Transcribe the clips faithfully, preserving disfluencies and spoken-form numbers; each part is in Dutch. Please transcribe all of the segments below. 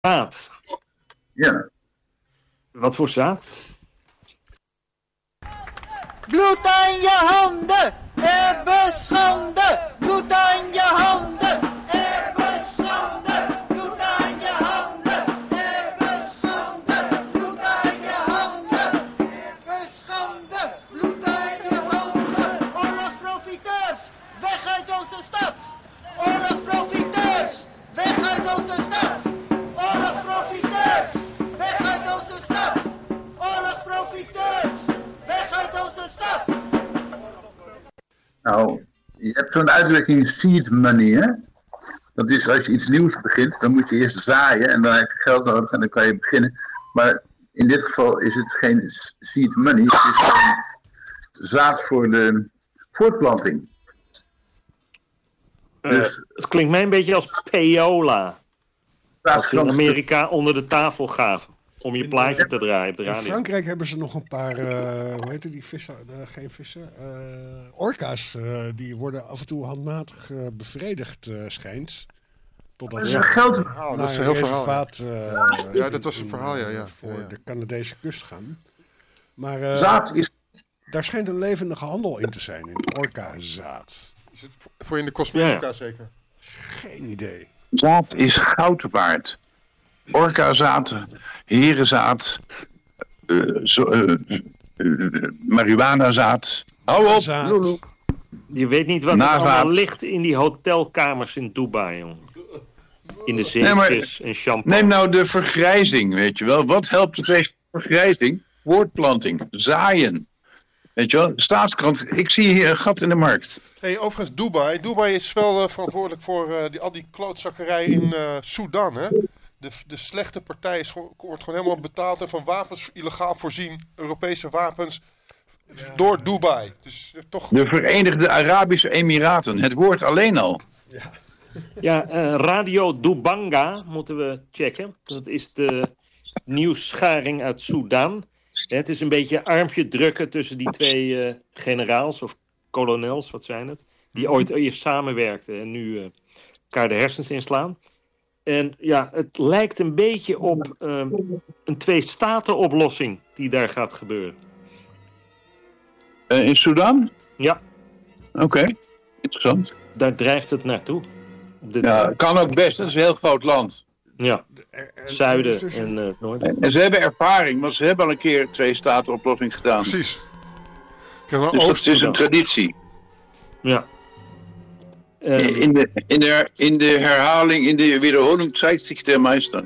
zaad. Ja. Wat voor zaad? Bloed aan je handen, ebbe schande. Bloed aan je handen, ebbe schande. Bloed aan je handen, ebbe schande. Bloed aan je handen, ebbe schande. Bloed aan je handen. Oorlogsprofiteurs, weg uit onze stad. Oorlogsprofiteurs, weg uit onze stad. Oorlogsprofiteurs, weg uit onze stad. Oorlogsprofiteurs, weg uit onze stad. Nou, je hebt zo'n uitdrukking seed money, hè? Dat is als je iets nieuws begint, dan moet je eerst zaaien en dan heb je geld nodig en dan kan je beginnen. Maar in dit geval is het geen seed money, het is gewoon zaad voor de voortplanting. Uh, Dus- het klinkt mij een beetje als payola. Wat ze in Amerika onder de tafel gaven. Om je plaatje te draaien op de In radio. Frankrijk hebben ze nog een paar, uh, hoe heet het, die vissen, uh, geen vissen, uh, orka's, uh, die worden af en toe handmatig uh, bevredigd, uh, schijnt. Totdat Dat is ze een geld. Oh, dat is een naar heel een verhaal. Ja. reservaat, uh, Ja, dat was een in- verhaal, ja, ja. voor Ja, ja. de Canadese kust gaan. Maar uh, Zaad is daar schijnt een levendige handel in te zijn, in orka-zaad. Is het voor in de cosmetica Ja, ja. zeker? Geen idee. Zaad is goud waard. Orka-zaad, herenzaad, uh, zo, uh, uh, marihuana-zaad. Hou op, Zaad. Lulu. Je weet niet wat er Nazaat. allemaal ligt in die hotelkamers in Dubai, jongen. In de Nee, maar- zeepjes en shampoo. Neem nou de vergrijzing, weet je wel. Wat helpt er tegen vergrijzing? Voortplanting, zaaien. Weet je wel, staatskrant. Ik zie hier een gat in de markt. Hey, overigens, Dubai. Dubai is wel uh, verantwoordelijk voor uh, die, al die klootzakkerij in uh, Sudan, hè? De, de slechte partij is, gewoon- wordt gewoon helemaal betaald en van wapens illegaal voorzien. Europese wapens. Door Dubai. Dus uh, toch... De Verenigde Arabische Emiraten. Het woord alleen al. Ja, eh, Radio Dubanga moeten we checken. Dat is de nieuwsscharing uit Sudan. Het is een beetje armpje drukken tussen die twee eh, generaals of kolonels, wat zijn het? Die ooit eerst samenwerkten en nu eh, elkaar de hersens inslaan. En ja, het lijkt een beetje op eh, een twee-staten-oplossing die daar gaat gebeuren. Uh, in Sudan? Ja, Oké, interessant. daar drijft het naartoe. De, Ja, kan ook best. Dat is een heel groot land. ja, Er- er- er zuiden is dus en eh, noorden. En ze hebben ervaring, want ze hebben al een keer twee staten oplossing gedaan. Precies. Ik heb wel Dus dat Oost- is een traditie. Ja. Eh, In de, in, de, in de herhaling, in de wiederholing zeigt zich der Meister.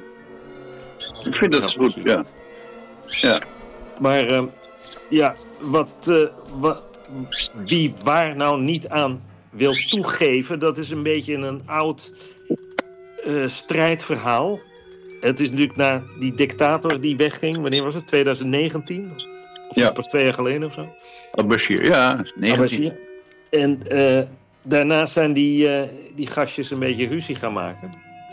Ik vind dat goed, ja. Ja. Maar eh, ja, wat, eh, wat, wie waar nou niet aan wil toegeven, dat is een beetje een oud eh, strijdverhaal. Het is natuurlijk na die dictator die wegging, wanneer was het? twintig negentien? Of Ja. pas twee jaar geleden of zo? Al-Bashir, ja, negentien. Al-Bashir. En eh, daarna zijn die, eh, die gastjes een beetje ruzie gaan maken.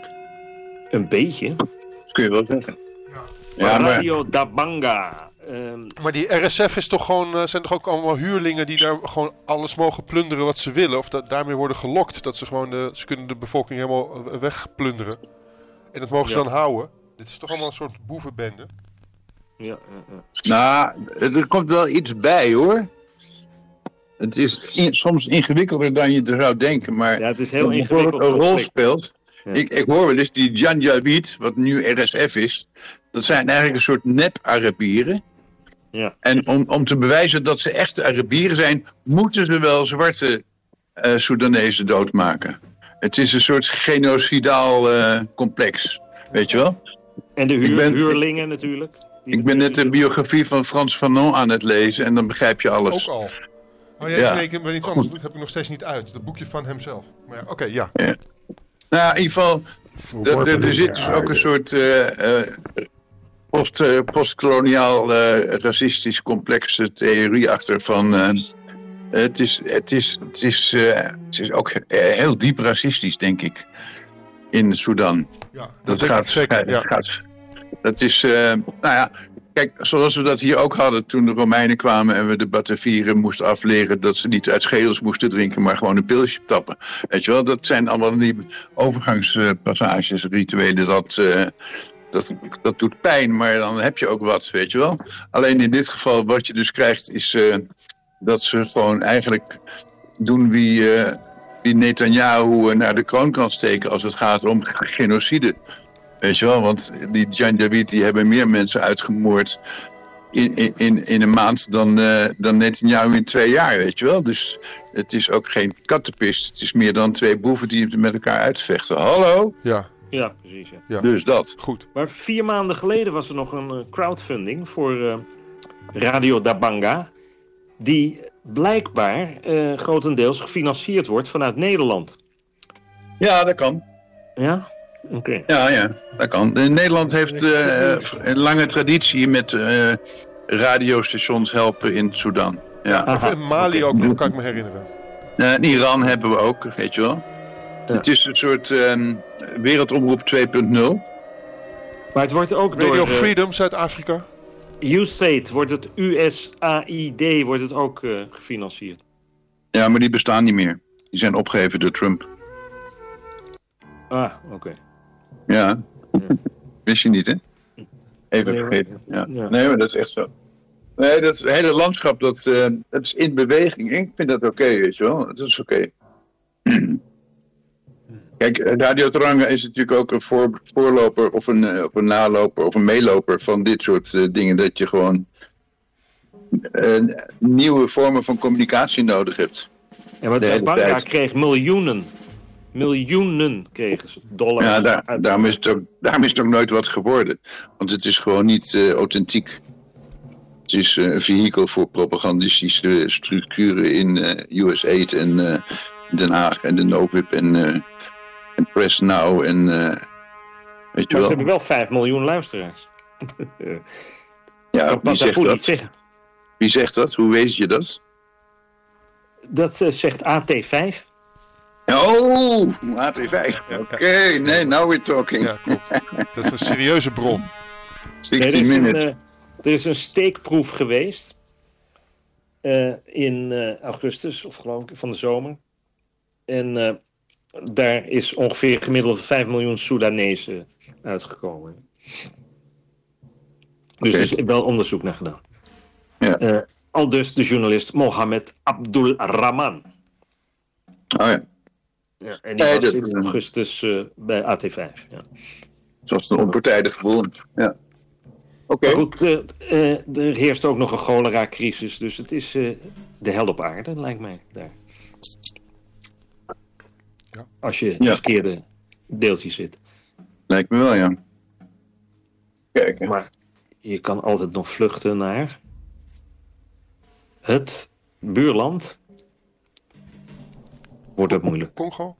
Een beetje. Kun je wel zeggen. Maar Ja, maar Radio Dabanga. ehm, Maar die R S F is toch gewoon, uh, zijn toch ook allemaal huurlingen die daar gewoon alles mogen plunderen wat ze willen? Of dat daarmee worden gelokt, dat ze gewoon de, ze kunnen de bevolking helemaal uh, wegplunderen. En dat mogen ze Ja. dan houden. Dit is toch allemaal een soort boevenbende. ja, ja, ja. nou, er komt wel iets bij hoor. Het is in- soms ingewikkelder dan je er zou denken, maar Ja, het is heel dat ingewikkeld bijvoorbeeld een rol conflict. speelt. Ja. Ik, ik hoor wel eens die Janjaweed, wat nu R S F is, dat zijn eigenlijk een soort nep-Arabieren. Ja. En om, om te bewijzen dat ze echte Arabieren zijn, moeten ze wel zwarte uh, Soedanezen doodmaken. Het is een soort genocidaal uh, complex, weet je wel? En de huur, Ik ben- huurlingen natuurlijk. Die Ik ben net de biografie van Frans Fanon aan het lezen en dan begrijp je alles. Ook al. Oh ja, Ja. nee, ik ben iets anders. Dat heb ik nog steeds niet uit. Dat boekje van hemzelf. Maar ja, oké, ja. Nou, in ieder geval, verworpen er, er door zit de dus ook een aarde. soort uh, uh, post, uh, postkoloniaal uh, racistisch complexe theorie achter van... Uh, het, is, het, is, het, is, uh, het is ook uh, heel diep racistisch, denk ik, in Sudan. ja dat, Dat denk gaat, ik zeker. dat Ja. gaat... Dat is, uh, nou ja, kijk, zoals we dat hier ook hadden toen de Romeinen kwamen en we de Batavieren moesten afleren dat ze niet uit schedels moesten drinken, maar gewoon een pilsje tappen. Weet je wel, dat zijn allemaal die overgangspassages, rituelen, dat, uh, dat, dat doet pijn, maar dan heb je ook wat, weet je wel. Alleen in dit geval, wat je dus krijgt, is uh, dat ze gewoon eigenlijk doen wie, uh, wie Netanyahu naar de kroon kan steken als het gaat om genocide. Weet je wel, want die Janjaweed die hebben meer mensen uitgemoord in, in, in een maand dan, uh, dan Netanyahu in twee jaar, weet je wel. Dus het is ook geen kattenpist. Het is meer dan twee boeven die het met elkaar uitvechten. Hallo? Ja. Ja, precies. Ja. Ja. Dus dat. Goed. Maar vier maanden geleden was er nog een uh, crowdfunding voor uh, Radio Dabanga, die blijkbaar uh, grotendeels gefinancierd wordt vanuit Nederland. Ja, dat kan. Ja? Oké. Okay. Ja, ja, dat kan. Nederland heeft uh, een lange traditie met uh, radiostations helpen in Sudan. Ja. Aha, in Mali ook nog, kan ik me herinneren. Uh, in Iran hebben we ook, weet je wel. Ja. Het is een soort um, wereldomroep twee punt nul. Maar het wordt ook Radio door... Radio Freedom, Zuid-Afrika. U S A I D, wordt het U S A I D, wordt het ook uh, gefinancierd. Ja, maar die bestaan niet meer. Die zijn opgegeven door Trump. Ah, oké. Okay. Ja, ja. Wist je niet, hè? Even vergeten. Ja. Ja. Nee, maar dat is echt zo. Nee, dat hele landschap, dat, uh, dat is in beweging. Ik vind dat oké, okay, weet je wel. Dat is oké. Okay. Kijk, Radio Teranga is natuurlijk ook een voor, voorloper of een, uh, of een naloper of een meeloper van dit soort uh, dingen. Dat je gewoon uh, nieuwe vormen van communicatie nodig hebt. Ja, maar Dabanga kreeg miljoenen. Miljoenen kregen ze, dollars. Ja, daar, daarom, is het ook, daarom is het ook nooit wat geworden. Want het is gewoon niet uh, authentiek. Het is uh, een vehikel voor propagandistische structuren in uh, U S A I D en uh, Den Haag en de NoWIP en, uh, en Press Now en uh, weet je maar wel. Ze hebben wel vijf miljoen luisteraars. Ja, dat wie zegt dat? Zeggen. Wie zegt dat? Hoe weet je dat? Dat uh, zegt A T vijf. Oh, A T vijf. Oké, okay, nee, now we're talking. Ja, klopt. Dat is een serieuze bron. zestien nee, er, is minuten. een, uh, er is een steekproef geweest. Uh, in uh, augustus, of geloof ik, van de zomer. En uh, daar is ongeveer gemiddeld vijf miljoen Soedanezen uitgekomen. Dus okay. Er is wel onderzoek naar gedaan. Ja. Uh, al dus de journalist Mohammed Abdul Rahman. Oh ja. Ja, en die nee, was in augustus uh, bij A T vijf. Ja. Zoals een onpartijdig bron. Ja. Oké. Okay. Maar goed, uh, uh, er heerst ook nog een cholera-crisis. Dus het is uh, de hel op aarde, lijkt mij, daar. Ja. Als je in ja. het verkeerde deeltje zit. Lijkt me wel, ja. Kijk. Hè. Maar je kan altijd nog vluchten naar het buurland. Wordt dat moeilijk. Congo?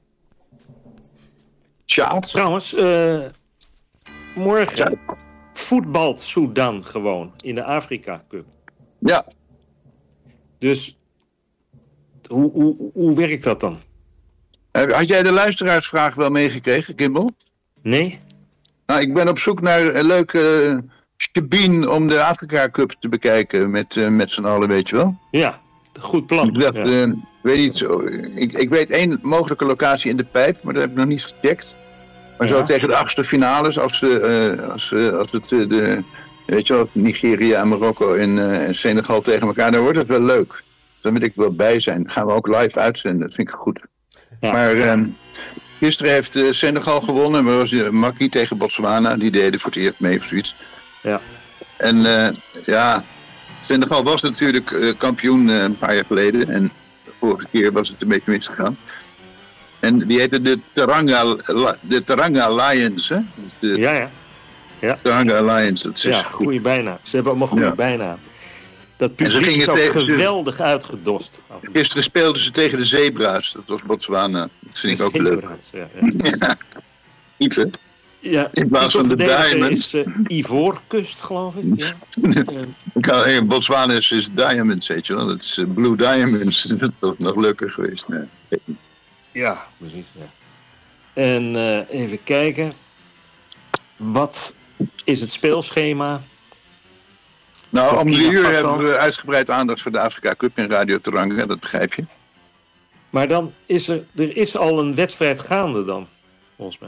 Tjaad. Trouwens, uh, morgen Tjaad. voetbalt Sudan gewoon in de Afrika Cup. Ja. Dus hoe, hoe, hoe werkt dat dan? Had jij de luisteraarsvraag wel meegekregen, Kimball? Nee. Nou, ik ben op zoek naar een leuke uh, shebeen om de Afrika Cup te bekijken met, uh, met z'n allen, weet je wel? Ja, goed plan. Ik dacht, ja. uh, weet niet zo. Ik, ik weet één mogelijke locatie in de pijp, maar dat heb ik nog niet gecheckt. Maar ja. Zo tegen de achtste finales, als, uh, als, uh, als het uh, de, weet je wel, Nigeria en Marokko en, uh, en Senegal tegen elkaar, dan wordt het wel leuk. Daar wil ik wel bij zijn. Dan gaan we ook live uitzenden, dat vind ik goed. Ja. Maar uh, gisteren heeft uh, Senegal gewonnen, maar was uh, Makkie tegen Botswana, die deden voor het eerst mee of zoiets. Ja. En uh, ja, Senegal was natuurlijk uh, kampioen uh, een paar jaar geleden en de vorige keer was het een beetje misgegaan. En die heette de Teranga, de Teranga Lions, hè? De ja, ja. ja. Teranga Lions, dat is ja, goede bijnaam. Ze hebben allemaal goede ja. bijnaam. Dat publiek is ook tegen, geweldig uitgedost. Gisteren speelden ze tegen de Zebra's, dat was Botswana. Dat vind ik ook leuk. Ja, ja. ja. Goed, hè? Ja, in plaats van de Diamonds. is uh, Ivoorkust, geloof ik. Ja. ja. Hey, Botswana is, is Diamonds, weet je wel. Dat is uh, Blue Diamonds. Dat was nog leuker geweest. Nee. Ja, precies. Ja. En uh, even kijken. Wat is het speelschema? Nou, om drie uur hebben we uitgebreid aandacht voor de Afrika Cup in Radio Teranga, dat begrijp je. Maar dan is er, er is al een wedstrijd gaande dan, volgens mij.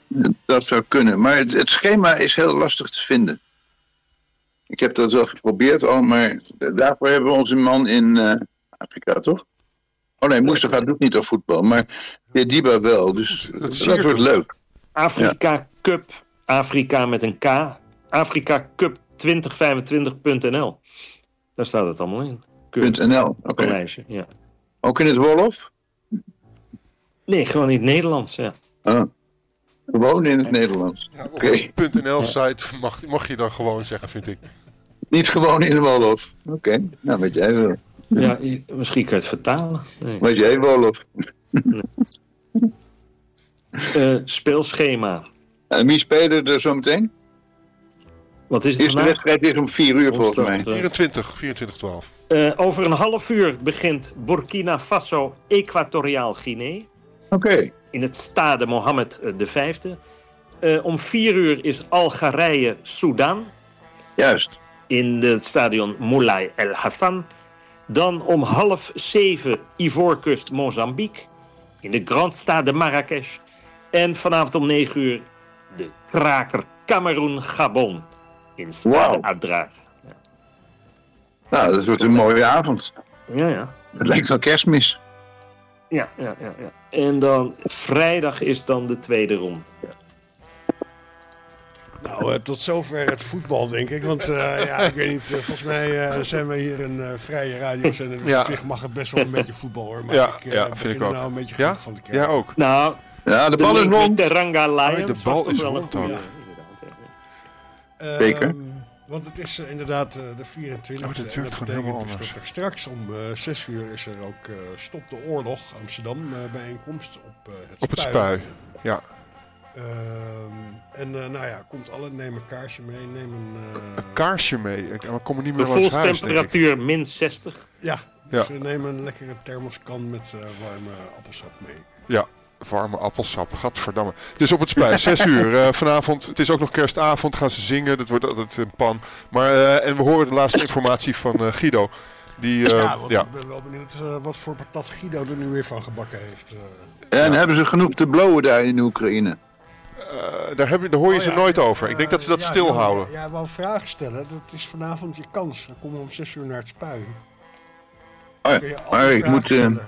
Dat zou kunnen. Maar het, het schema is heel lastig te vinden. Ik heb dat wel geprobeerd al, maar daarvoor hebben we onze man in uh, Afrika, toch? Oh nee, Mustafa doet niet aan voetbal, maar Diba wel. Dus Dat dat, zie dat je wordt toch? leuk. Afrika Cup, Afrika met een K, Afrika Cup twintig vijfentwintig punt n l. Daar staat het allemaal in. Cup, .nl, oké. op een lijstje, ja. Ook in het Wolof? Nee, gewoon in het Nederlands, ja. Oh. Gewoon in het Nederlands. Ja, op Oké. een .nl-site mag, mag je dan gewoon zeggen, vind ik. Niet gewoon in de Wolof. Oké, okay. Nou wat jij wil. Ja, je- misschien kan je het vertalen. Nee. Wat jij Wolof. Eh, speelschema. En wie spelen er zo meteen? Wat is De het eerste vandaag? wedstrijd is om vier uur volgens mij. vierentwintig, vierentwintig twaalf. Eh, over een half uur begint Burkina Faso Equatoriaal Guinea. Oké. Okay. In het stade Mohammed de Vijfde. Uh, om vier uur is Algerije Sudan. Juist. In het stadion Moulay El Hassan. Dan om half zeven Ivoorkust Mozambique. In de Grand Stade Marrakesh. En vanavond om negen uur de kraker Cameroen Gabon. In Stade Wauw. Adrar. Nou, dat wordt een mooie avond. Ja, ja. Het lijkt wel kerstmis. Ja, ja, ja, ja. En dan vrijdag is dan de tweede ronde. Ja. Nou, uh, tot zover het voetbal, denk ik. Want uh, ja, ik weet niet, uh, volgens mij uh, zijn we hier een uh, vrije radiozender. Dus Ja. op zich mag het best wel een beetje voetbal, hoor. Maar Ja, ik uh, ja, begin vind ik er ook. nou een beetje Ja? gek van te krijgen. Ja, ook. Nou, Ja, de de bal is link met rond. Teranga Lions Oh, de was bal toch is wel een rond goede. ook. Inderdaad, ja. Uh, Zeker. Want het is uh, inderdaad uh, de vierentwintigste. Oh, dit en werkt dat gewoon betekent helemaal dus anders. dat er straks om uh, zes uur is er ook uh, Stop de Oorlog Amsterdam uh, bijeenkomst op uh, het Op het Spui. spui. Ja. Um, en uh, nou ja, komt alle, neem een kaarsje mee, neem een... Uh, Een kaarsje mee. Ik we komen niet meer langs huis, denk ik. Gevoelstemperatuur min zestig. ja, dus Ja. uh, neem een lekkere thermoskan met uh, warme appelsap mee. Ja, warme appelsap. Gadverdamme. Dus op het spui, zes uur. Uh, vanavond, het is ook nog kerstavond, gaan ze zingen. Dat wordt altijd een pan. Maar, uh, en we horen de laatste informatie van uh, Guido. Die, uh, ja, want ja. ik ben wel benieuwd uh, wat voor patat Guido er nu weer van gebakken heeft. Uh. En Ja. hebben ze genoeg te blowen daar in Oekraïne? Uh, daar, heb je, daar hoor je Oh ze ja, nooit uh, over. Ik denk dat ze dat ja, stilhouden. Ja, ja, wel vragen stellen. Dat is vanavond je kans. Dan kom je om zes uur naar het spui. Oh Kun je ja, alle maar ik vragen moet... uh, stellen.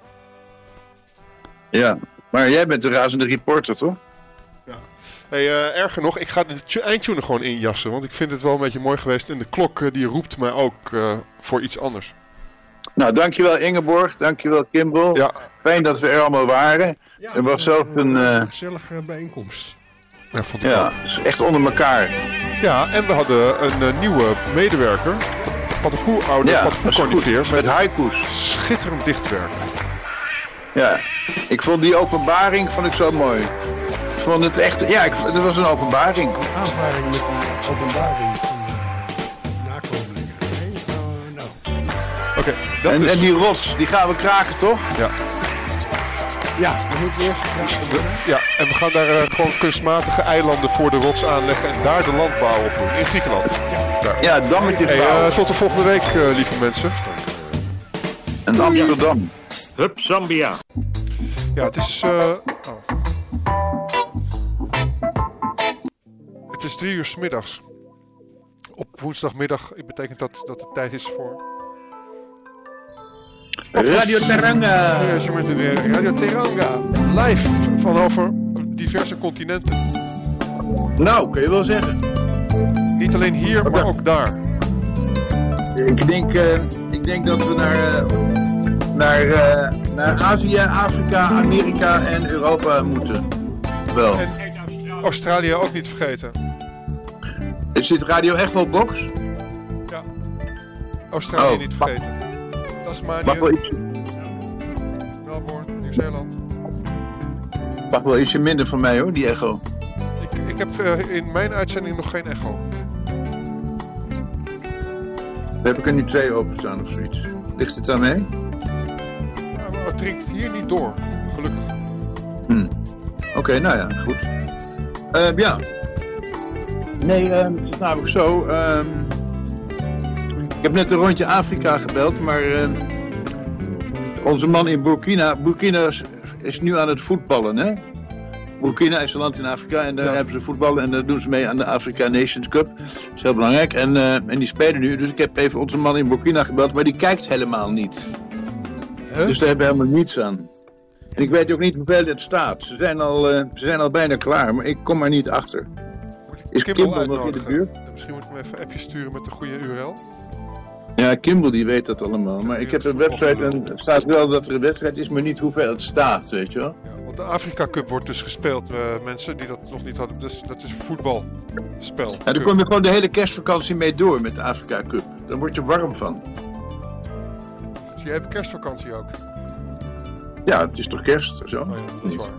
ja, maar jij bent de razende reporter, toch? Hey, uh, erger nog, ik ga de tu- eindtune gewoon injassen. Want ik vind het wel een beetje mooi geweest. En de klok uh, die roept mij ook uh, voor iets anders. Nou, dankjewel Ingeborg, dankjewel Kimball. Ja, Fijn dat we er allemaal waren. Ja, er was zelfs een... uh, uh, gezellige bijeenkomst. ja vond ik ja, ook. het is echt onder elkaar. Ja, en we hadden een uh, nieuwe medewerker. Paddepoel, oude Ja, Paddepoel dat is goed. Corniveer. Met Met haiku's. schitterend dichtwerk. Ja, ik vond die openbaring vond ik zo mooi. Ik vond het echt... Ja, ik, het was een openbaring. Aanvaring met die openbaring van de nakomelingen. Nee, nou, nou. Oké, okay, dat En, is... en die rots, die gaan we kraken, toch? Ja. Ja, we moeten eerst graag beginnen. ja, en we gaan daar uh, gewoon kunstmatige eilanden voor de rots aanleggen. En daar de landbouw op doen. In Griekenland. Daar. Ja, dammetje Hey, vrouw. uh, tot de volgende week, uh, lieve mensen. En Amsterdam. Hup, Zambia. Ja, het is... Uh... Oh. Het is drie uur 's middags. Op woensdagmiddag betekent dat dat het tijd is voor... Radio Teranga. Radio Teranga. Live van over diverse continenten. Nou, kun je wel zeggen. Niet alleen hier, maar ook daar. Ik denk, uh, ik denk dat we naar, uh, naar, uh, naar Azië, Afrika, Amerika en Europa moeten. Wel. En Australië ook niet vergeten. Is dit Radio Echo Box? Ja. Australië Oh, niet vergeten. Tasmanië, Mag wel, iets, Melbourne, Nieuw-Zeeland. mag wel ietsje minder van mij hoor, die Echo. Ik, ik heb uh, in mijn uitzending nog geen echo. Dan heb ik er nu twee openstaan of zoiets. Ligt het daarmee? Ja, maar het dringt hier niet door, gelukkig. Hm. Oké, okay, nou ja, goed. Uh, ja. Nee, uh, het is namelijk zo. Uh, ik heb net een rondje Afrika gebeld, maar uh, onze man in Burkina, Burkina is nu aan het voetballen, hè? Burkina is een land in Afrika en daar Ja. hebben ze voetballen en daar doen ze mee aan de Africa Nations Cup. Dat is heel belangrijk. En, uh, en die spelen nu, dus ik heb even onze man in Burkina gebeld, maar die kijkt helemaal niet. Huh? Dus daar hebben we helemaal niets aan. En ik weet ook niet hoeveel het staat. Ze zijn al, uh, ze zijn al bijna klaar, maar ik kom er niet achter. Is Kimball Kimball nog in de uitnodigen. buurt? En misschien moet ik hem even een appje sturen met de goede U R L. Ja, Kimball die weet dat allemaal. Maar ik heb een website en er staat wel dat er een wedstrijd is, maar niet hoeveel het staat, weet je wel. Ja, want de Afrika Cup wordt dus gespeeld. Uh, mensen die dat nog niet hadden. Dus, dat is een voetbalspel. Ja, daar Cup. kom je gewoon de hele kerstvakantie mee door met de Afrika Cup. Daar word je warm van. Dus jij hebt kerstvakantie ook. Ja, het is toch kerst, zo? Oh ja, dat is waar.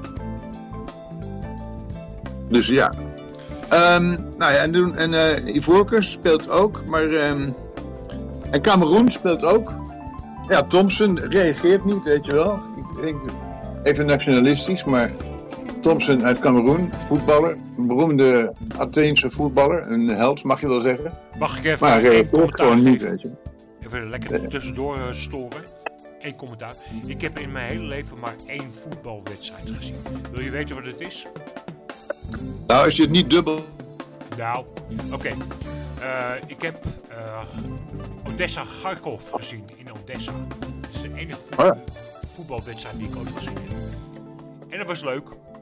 Dus ja. Um, nou ja, en, doen- en uh, Ivoorkust speelt ook, maar... Um, en Cameroen speelt ook. Ja, Thompson reageert niet, weet je wel. Ik denk even nationalistisch, maar... Thompson uit Cameroen, voetballer. Een beroemde Atheense voetballer. Een held, mag je wel zeggen. Mag ik even Maar hij één reageert commentaar gewoon niet, geven? weet je. Even lekker tussendoor uh, storen. Eén commentaar. Ik heb in mijn hele leven maar één voetbalwedstrijd gezien. Wil je weten wat het is? Nou, als je het niet dubbel... Nou, oké. Uh, ik heb uh, Odessa Kharkov gezien in Odessa. Dat is de enige voet- Oh ja. voetbalwedstrijd die ik ooit gezien heb. En dat was leuk.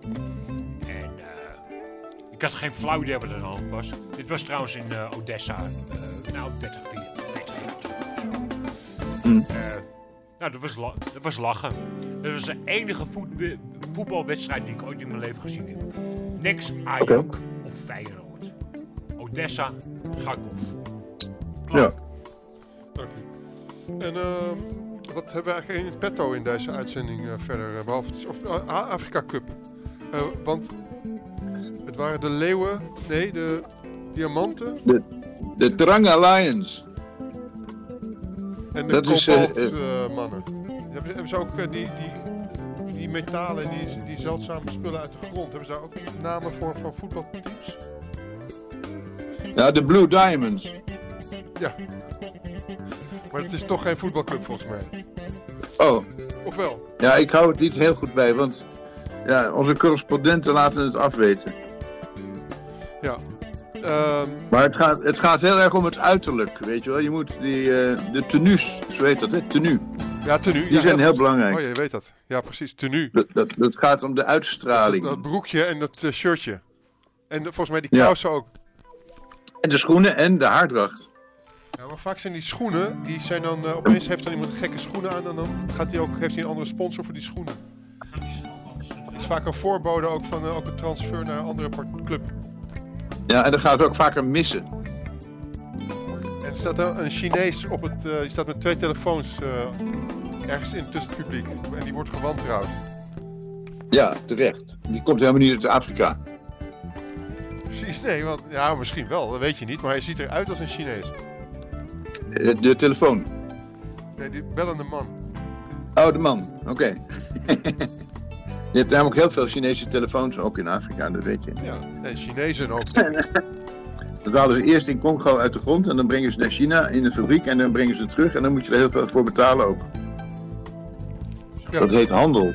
En uh, ik had geen flauw idee wat er aan de hand was. Dit was trouwens in uh, Odessa. Uh, nou, dertig, veertig jaar terug. Hm. Uh, nou, dat was, la- dat was lachen. Dat was de enige voet- voetbalwedstrijd die ik ooit in mijn leven gezien heb. Niks Ajax Oké. of Feyenoord. Odessa, Kharkov. Ja. Klaar. Dank u. En uh, wat hebben we eigenlijk in het petto in deze uitzending uh, verder? Uh, behalve het, of uh, Afrika Cup. Uh, want het waren de leeuwen, nee, de diamanten De, de Teranga Lions. en de dat is, uh, kobalt uh, uh, mannen. Hebben, hebben ze ook uh, die, die, die metalen en die, die zeldzame spullen uit de grond? Hebben ze daar ook namen voor van voetbalteams? Ja, de Blue Diamonds. Ja. Maar het is toch geen voetbalclub volgens mij. Oh, Of wel? ja, ik hou het niet heel goed bij, want ja, onze correspondenten laten het afweten. Ja. Ehm, Maar het gaat, het gaat heel erg om het uiterlijk, weet je wel. Je moet die, uh, de tenues, zo heet dat, hè, tenue. ja, tenue. Die ja, zijn heel belangrijk. Oh, je weet dat. Ja, precies. Tenue. Dat, dat, dat gaat om de uitstraling. Dat broekje en dat uh, shirtje. En de- volgens mij die Ja. kousen ook. En de schoenen en de haardracht. Ja, maar vaak zijn die schoenen, die zijn dan, uh, opeens heeft dan iemand gekke schoenen aan en dan gaat hij ook, heeft hij een andere sponsor voor die schoenen. Het is vaak een voorbode ook van uh, ook een transfer naar een andere part- club. Ja, en dan gaat het ook vaker missen. En er staat dan een Chinees op het, uh, die staat met twee telefoons uh, ergens in tussen het publiek. En die wordt gewantrouwd. Ja, terecht. Die komt helemaal niet uit Afrika. Precies, nee, want ja, misschien wel, dat weet je niet, maar hij ziet eruit als een Chinees. Uh, De telefoon. Nee, die bellende man. Oh, de man. Oké. Je hebt namelijk heel veel Chinese telefoons, ook in Afrika, dat weet je. Ja, nee, Chinezen ook. Dat halen ze eerst in Congo uit de grond en dan brengen ze naar China in de fabriek en dan brengen ze het terug en dan moet je er heel veel voor betalen ook. Ja. Dat heet handel.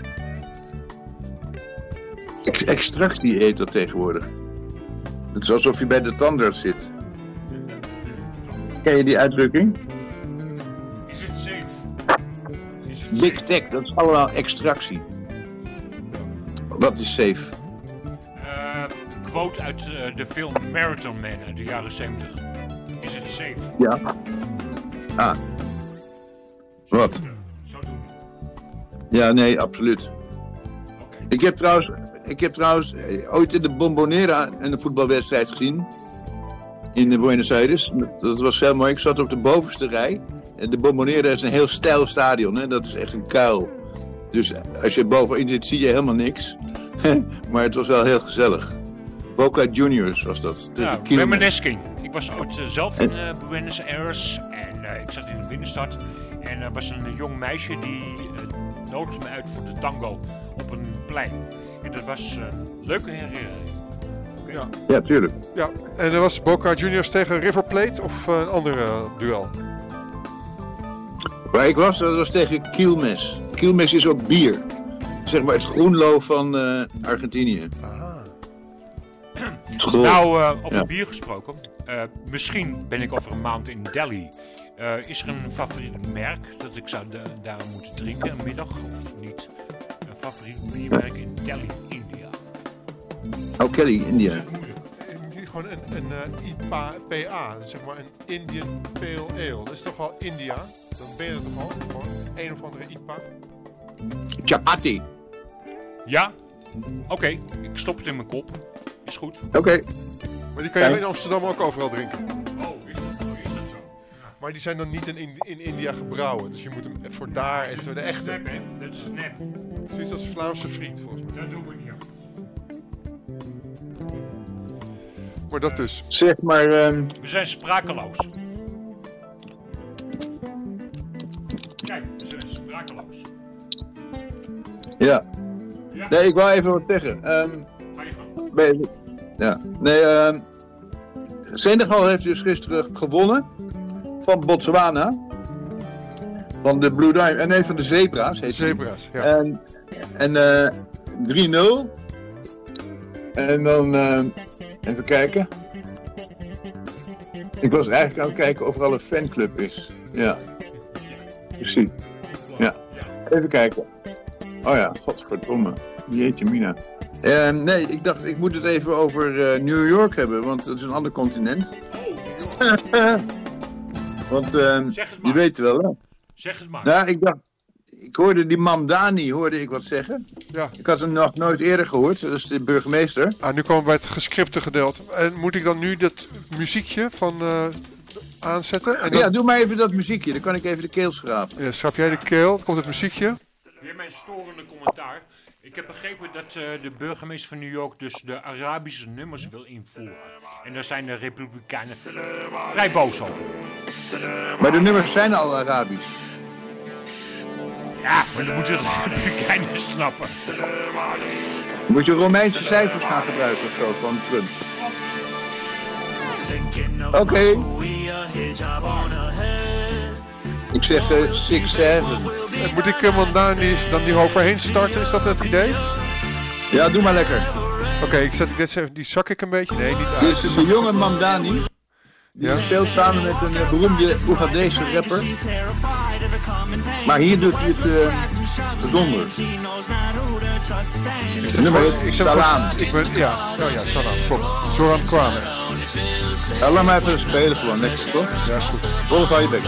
Ex- extractie heet dat tegenwoordig. Het is alsof je bij de tandarts zit. Ken je die uitdrukking? Is het safe? Is het Big safe? tech, dat is allemaal extractie. Wat is safe? Uh, een quote uit uh, de film Marathon Man uit de jaren zeventig. Is het safe? Ja. Ah. Wat? Zo doen. Ja, nee, absoluut. Oké. Ik heb trouwens, ik heb trouwens eh, ooit in de Bombonera een voetbalwedstrijd gezien. In de Buenos Aires. Dat was heel mooi. Ik zat op de bovenste rij. En de Bombonera is een heel steil stadion. Hè? Dat is echt een kuil. Dus als je bovenin zit, zie je helemaal niks. Maar het was wel heel gezellig. Boca Juniors was dat. Tegen Ja, Quilmes. reminiscing. Ik was ooit uh, zelf in uh, Buenos Aires en uh, ik zat in de binnenstad. En er was een uh, jong meisje die uh, nodigde me uit voor de tango op een plein. En dat was uh, een leuke herinnering. Okay. Ja. Ja, tuurlijk. Ja, en er was Boca Juniors tegen River Plate of uh, een ander uh, duel? Waar ik was, dat was tegen Quilmes. Quilmes is ook bier. zeg maar het groenlo van uh, Argentinië. Aha. Nou, uh, over Ja. bier gesproken. Uh, misschien ben ik over een maand in Delhi. Uh, is er een favoriet merk dat ik zou de, daar moeten drinken een middag of niet? Een favoriet biermerk in Delhi, India. Oh, Kelly, India. Eh, Gewoon een, een uh, I P A, P A, zeg maar een Indian Pale Ale. Dat is toch wel India? Dan ben je er toch al? Gewoon een of andere I P A. Chapati. Ja? Oké, okay, ik stop het in mijn kop. Is goed. Oké. Okay. Maar die kan je in Amsterdam ook overal drinken. Oh, is dat, oh, is dat zo? Ja. Maar die zijn dan niet in, in India gebrouwen. Dus je moet hem voor daar, is de echte. Snap, hè? Dat is snap. Zoiets als Vlaamse friet, volgens mij. Dat doen we niet aan. Maar dat dus. Zeg maar... Um... We zijn sprakeloos. Kijk, we zijn sprakeloos. Ja. Ja. Nee, ik wou even wat zeggen. Um, bij, ja. Nee, um, Senegal heeft dus gisteren gewonnen van Botswana. Van de Blue Diamond. En nee, van de Zebra's. Heet Zebra's, ja. En, en uh, drie nul. En dan... Uh, even kijken. Ik was eigenlijk aan het kijken of er al een fanclub is. Ja. Precies. Ja. Even kijken. Oh ja, godverdomme. Jeetje mina. Uh, nee, ik dacht, ik moet het even over uh, New York hebben, want dat is een ander continent. Want uh, je weet wel, hè? Zeg het maar. Nou, ik dacht, ik hoorde die Mamdani, hoorde ik wat zeggen. Ja. Ik had hem nog nooit eerder gehoord, dat is de burgemeester. Ah, nu komen we bij het gescripte gedeelte. En moet ik dan nu dat muziekje van uh, aanzetten? En dan... Ja, doe maar even dat muziekje, dan kan ik even de keel schrapen. Ja, schrap jij de keel, dan komt het muziekje. Weer mijn storende commentaar. Ik heb begrepen dat uh, de burgemeester van New York dus de Arabische nummers wil invoeren. En daar zijn de Republikeinen vrij boos over. Maar de nummers zijn al Arabisch. Ja, maar dan moeten de Republikeinen snappen. Moet je Romeinse cijfers gaan gebruiken of zo van Trump? Oké. Okay. Ik zeg uh, zes zeven. Moet ik uh, dan, die, dan die overheen starten? Is dat het idee? Ja, doe maar lekker. Oké, okay, ik zet ik dit even, die zak ik een beetje. Nee, niet uit. Dit is de jonge Mamdani. Die ja? speelt samen met een uh, beroemde Oegandese rapper. Maar hier doet hij het uh, zonder. Ik zet nummer ik zet Salam. Ik ben, ja, oh ja, Salam, klopt. Zoran Kwame. Ja, laat maar even spelen gewoon, lekker toch? Ja, is goed. Rolf, hou je bek.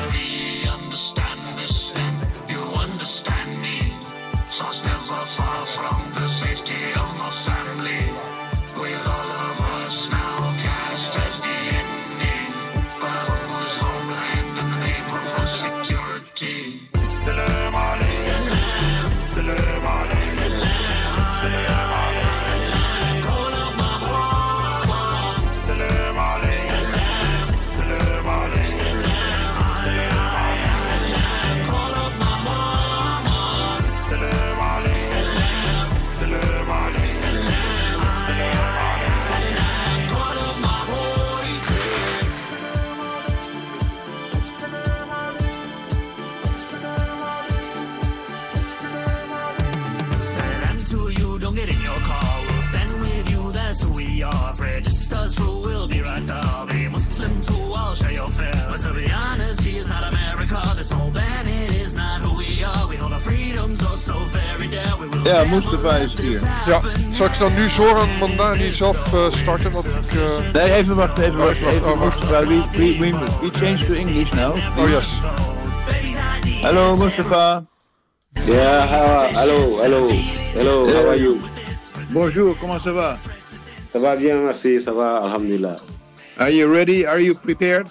Ja, Mustafa is hier. Ja, zal ik dan nu Zoran Mamdani zelf uh, starten? Want ik, uh... Nee, even wachten, even wachten. Even oh, Mustafa, we, we, we, we change to English now. Please. Oh, yes. Hello, Mustafa. Yeah, uh, hello, hello. Hello, how are you? Bonjour, comment ça va? Ça va bien, merci, ça va, alhamdulillah. Are you ready? Are you prepared?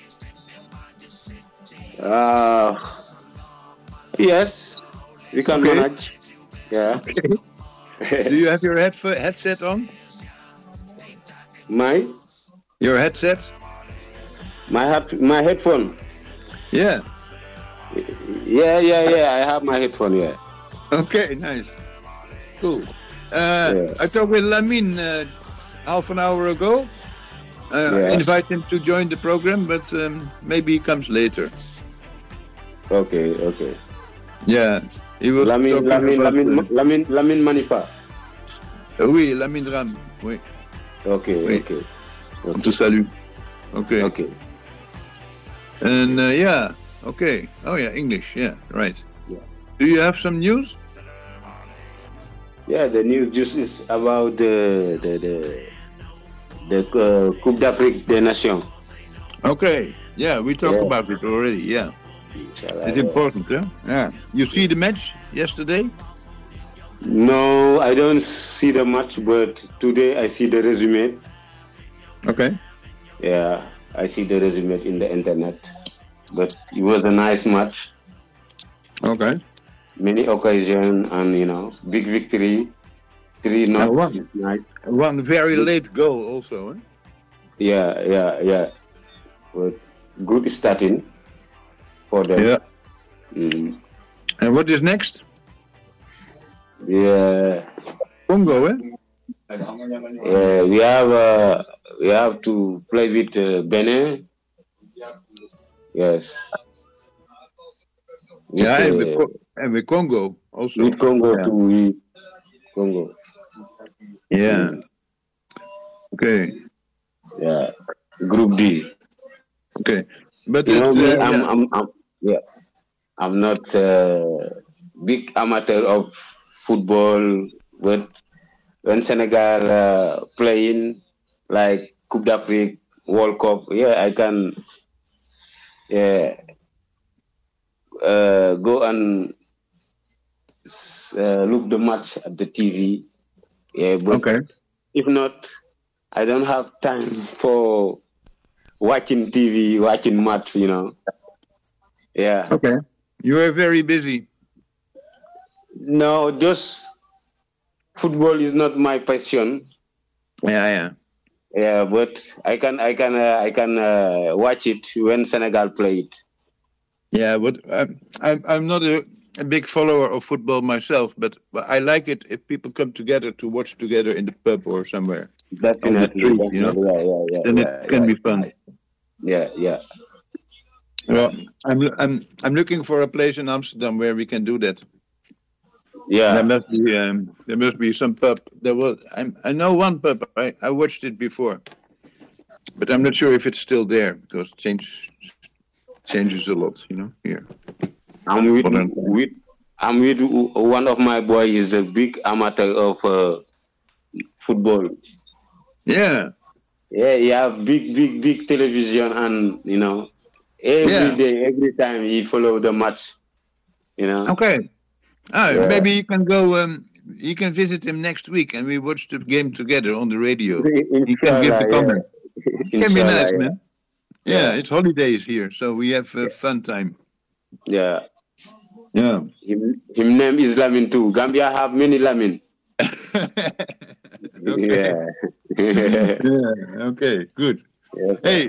Uh, yes, we can okay. manage. Yeah. Okay. Do you have your head headset on? My? Your headset? My head my headphone. Yeah. Yeah, yeah, yeah. I have my headphone. Yeah. Okay, nice. Cool. Uh, yes. I talked with Lamin uh, half an hour ago. Uh, yes. I invite him to join the program, but um, maybe he comes later. Okay, okay. Yeah, he was Lamine, talking Lamine, about... Lamine, Lamine, Lamine Manifa. Uh, oui, Lamine Ram. Oui. Okay, Oui. okay. On te salue. Okay. Okay. And uh, yeah, okay. Oh yeah, English. Yeah, right. Yeah. Do you have some news? Yeah, the news just is about the the the, the uh, Coupe d'Afrique des Nations. Okay. Yeah, we talked Yeah. about it already. Yeah, Shall it's I- important. Yeah. Yeah. You see the match yesterday? No, I don't see the match, but today I see the resume. Okay. Yeah, I see the resume in the internet. But it was a nice match. Okay. Many occasion and you know, big victory. Three not And one. nice. One very late goal also. Eh? Yeah, yeah, yeah. But good starting for them. Yeah. Mm. And what is next? Yeah. Congo, eh? Yeah, we have uh, we have to play with uh, Benin. Yes. With, Yeah, and uh, with, Co- and with Congo also. with Congo Yeah. too. With Congo. Yeah. Okay. Yeah. Group D. Okay. But You know it's, me, uh, I'm, yeah. I'm, I'm, yeah. I'm not uh, big amateur of football, but when Senegal uh, playing like Coupe d'Afrique, World Cup, yeah, I can, yeah, uh, go and uh, look the match at the T V. Yeah, but Okay. if not, I don't have time for watching T V, watching match, you know. Yeah. Okay. You are very busy. No, just football is not my passion. Yeah, yeah. Yeah, but I can, I can, uh, I can uh, watch it when Senegal play it. Yeah, but I'm, I'm, I'm not a, a big follower of football myself, but, but I like it if people come together to watch together in the pub or somewhere. Definitely, street, you know? yeah, yeah, yeah, Then yeah, it can yeah, be fun. yeah, yeah. Well, I'm, I'm, I'm looking for a place in Amsterdam where we can do that. Yeah. There must be, um, there must be some pub. There was, I, I know one pub. I, I watched it before, but I'm not sure if it's still there because change changes a lot, you know. Here, I'm with, Modern. with I'm with one of my boys is a big amateur of uh, football. yeah, Yeah, he have big, big, big television, and you know, every Yeah. day, every time he follow the match. You know. okay. Ah, Yeah. maybe you can go. Um, you can visit him next week, and we watch the game together on the radio. You can give the Inshallah, comment. yeah. Can be Inshallah, nice, yeah. man. Yeah, Yeah. it's holidays here, so we have uh, fun time. Yeah. Yeah. Him, him name is Lamin too. Gambia have many Lamin. Okay. Yeah. Yeah. Okay. Good. Yeah. Hey.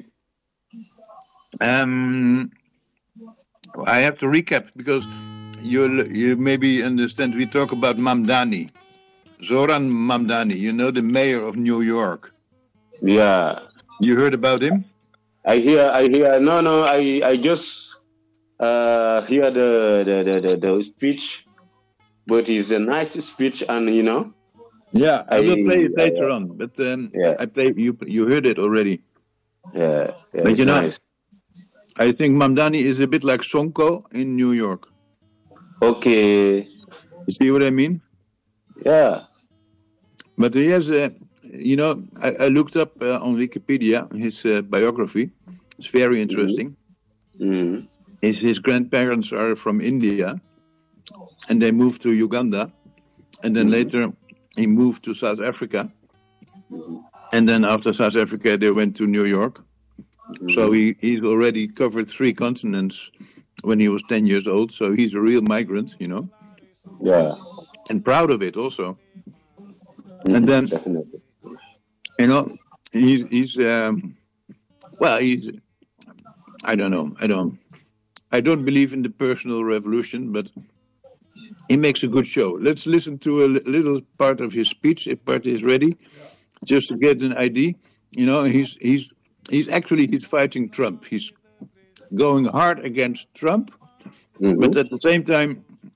Um, I have to recap because you you maybe understand. We talk about Mamdani, Zoran Mamdani. You know the mayor of New York. Yeah. You heard about him? I hear. I hear. No, no. I. I just uh, hear the the, the the the speech, but it's a nice speech, and you know. Yeah, I, I- will play it I- later on. But um, Yeah. I play you. You heard it already. Yeah. Yeah. But it's you know- nice. I think Mamdani is a bit like Sonko in New York. Okay. You see what I mean? Yeah. But he has a, you know, I, I looked up uh, on Wikipedia his uh, biography. It's very interesting. Mm. His, his grandparents are from India, and they moved to Uganda, and then later he moved to South Africa, and then after South Africa they went to New York. So he, he's already covered three continents when he was ten years old. So he's a real migrant, you know, Yeah. and proud of it also. And then, Definitely. you know, he's he's um, well, he's I don't know, I don't I don't believe in the personal revolution, but he makes a good show. Let's listen to a li- little part of his speech if part is ready, just to get an idea. You know, he's he's he's actually he's fighting Trump. He's going hard against Trump, Mhm. but at the same time,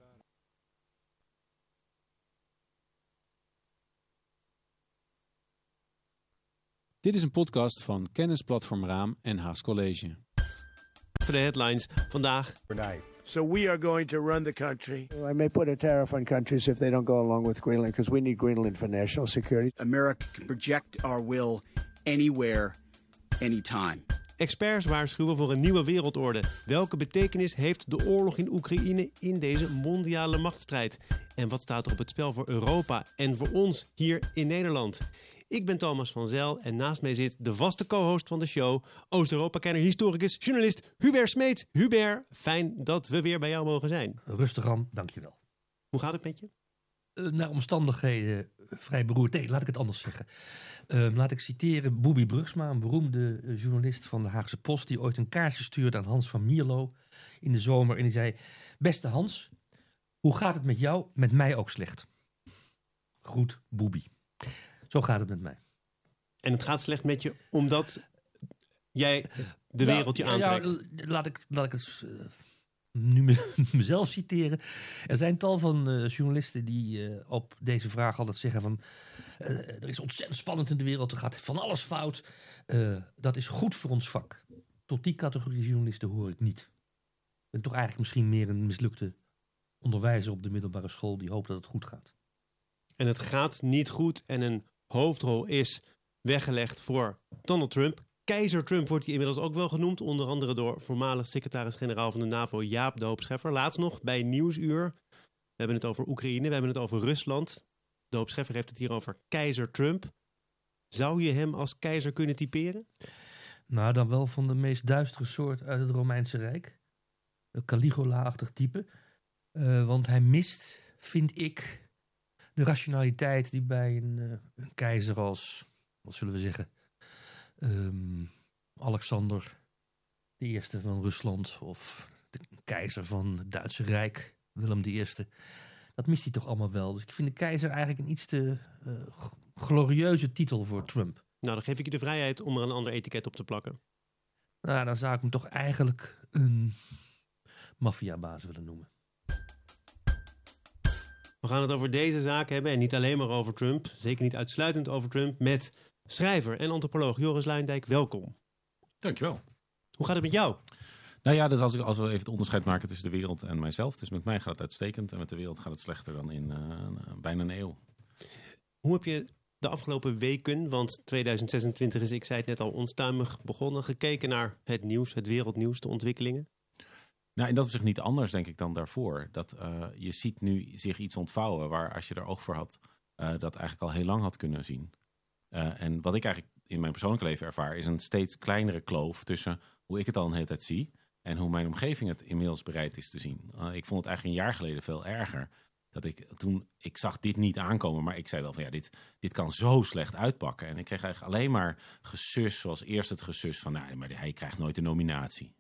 Dit is een podcast van Kennisplatform Raam en Haas College. De headlines vandaag. So we are going to run the country. I may put a tariff on countries if they don't go along with Greenland, because we need Greenland for national security. America can project our will anywhere, anytime. Experts waarschuwen voor een nieuwe wereldorde. Welke betekenis heeft de oorlog in Oekraïne in deze mondiale machtsstrijd? En wat staat er op het spel voor Europa en voor ons hier in Nederland? Ik ben Thomas van Zel en naast mij zit de vaste co-host van de show, Oost-Europa-kenner, historicus, journalist Hubert Smeet. Hubert, fijn dat we weer bij jou mogen zijn. Rustig aan, dankjewel. Hoe gaat het met je? Uh, naar omstandigheden vrij beroerd. Nee, laat ik het anders zeggen. Uh, laat ik citeren Boebi Brugsma, een beroemde uh, journalist van de Haagse Post, die ooit een kaartje stuurde aan Hans van Mierlo in de zomer. En die zei, beste Hans, hoe gaat het met jou? Met mij ook slecht. Groet, Boebi. Zo gaat het met mij. En het gaat slecht met je omdat jij de nou, wereld je aantrekt? Ja, laat, ik, laat ik het uh, nu me, mezelf citeren. Er zijn tal van uh, journalisten die uh, op deze vraag altijd zeggen van... Uh, er is ontzettend spannend in de wereld, er gaat van alles fout. Uh, dat is goed voor ons vak. Tot die categorie journalisten hoor ik niet. Ik ben toch eigenlijk misschien meer een mislukte onderwijzer op de middelbare school die hoopt dat het goed gaat. En het gaat niet goed en een hoofdrol is weggelegd voor Donald Trump. Keizer Trump wordt hij inmiddels ook wel genoemd. Onder andere door voormalig secretaris-generaal van de NAVO Jaap de Hoop Scheffer. Laatst nog bij Nieuwsuur. We hebben het over Oekraïne, we hebben het over Rusland. De Hoop Scheffer heeft het hier over Keizer Trump. Zou je hem als keizer kunnen typeren? Nou, dan wel van de meest duistere soort uit het Romeinse Rijk. Een Caligula-achtig type. Uh, want hij mist, vind ik... de rationaliteit die bij een, uh, een keizer als, wat zullen we zeggen, um, Alexander de Eerste van Rusland of de keizer van het Duitse Rijk, Willem de Eerste, dat mist hij toch allemaal wel. Dus ik vind de keizer eigenlijk een iets te uh, glorieuze titel voor Trump. Nou, dan geef ik je de vrijheid om er een ander etiket op te plakken. Nou, dan zou ik hem toch eigenlijk een maffiabaas willen noemen. We gaan het over deze zaak hebben en niet alleen maar over Trump. Zeker niet uitsluitend over Trump. Met schrijver en antropoloog Joris Luijendijk. Welkom. Dankjewel. Hoe gaat het met jou? Nou ja, dus als, ik, als we even het onderscheid maken tussen de wereld en mijzelf. Dus met mij gaat het uitstekend en met de wereld gaat het slechter dan in uh, bijna een eeuw. Hoe heb je de afgelopen weken, want tweeduizend zesentwintig is, ik zei het net al, onstuimig begonnen, gekeken naar het nieuws, het wereldnieuws, de ontwikkelingen? Nou, in dat opzicht niet anders, denk ik, dan daarvoor. Dat uh, je ziet nu zich iets ontvouwen waar, als je er oog voor had, uh, dat eigenlijk al heel lang had kunnen zien. Uh, en wat ik eigenlijk in mijn persoonlijke leven ervaar, is een steeds kleinere kloof tussen hoe ik het al een hele tijd zie en hoe mijn omgeving het inmiddels bereid is te zien. Uh, ik vond het eigenlijk een jaar geleden veel erger. Dat ik toen, ik zag dit niet aankomen, maar ik zei wel van ja, dit, dit kan zo slecht uitpakken. En ik kreeg eigenlijk alleen maar gesus, zoals eerst het gesus van, nou, maar hij krijgt nooit een nominatie.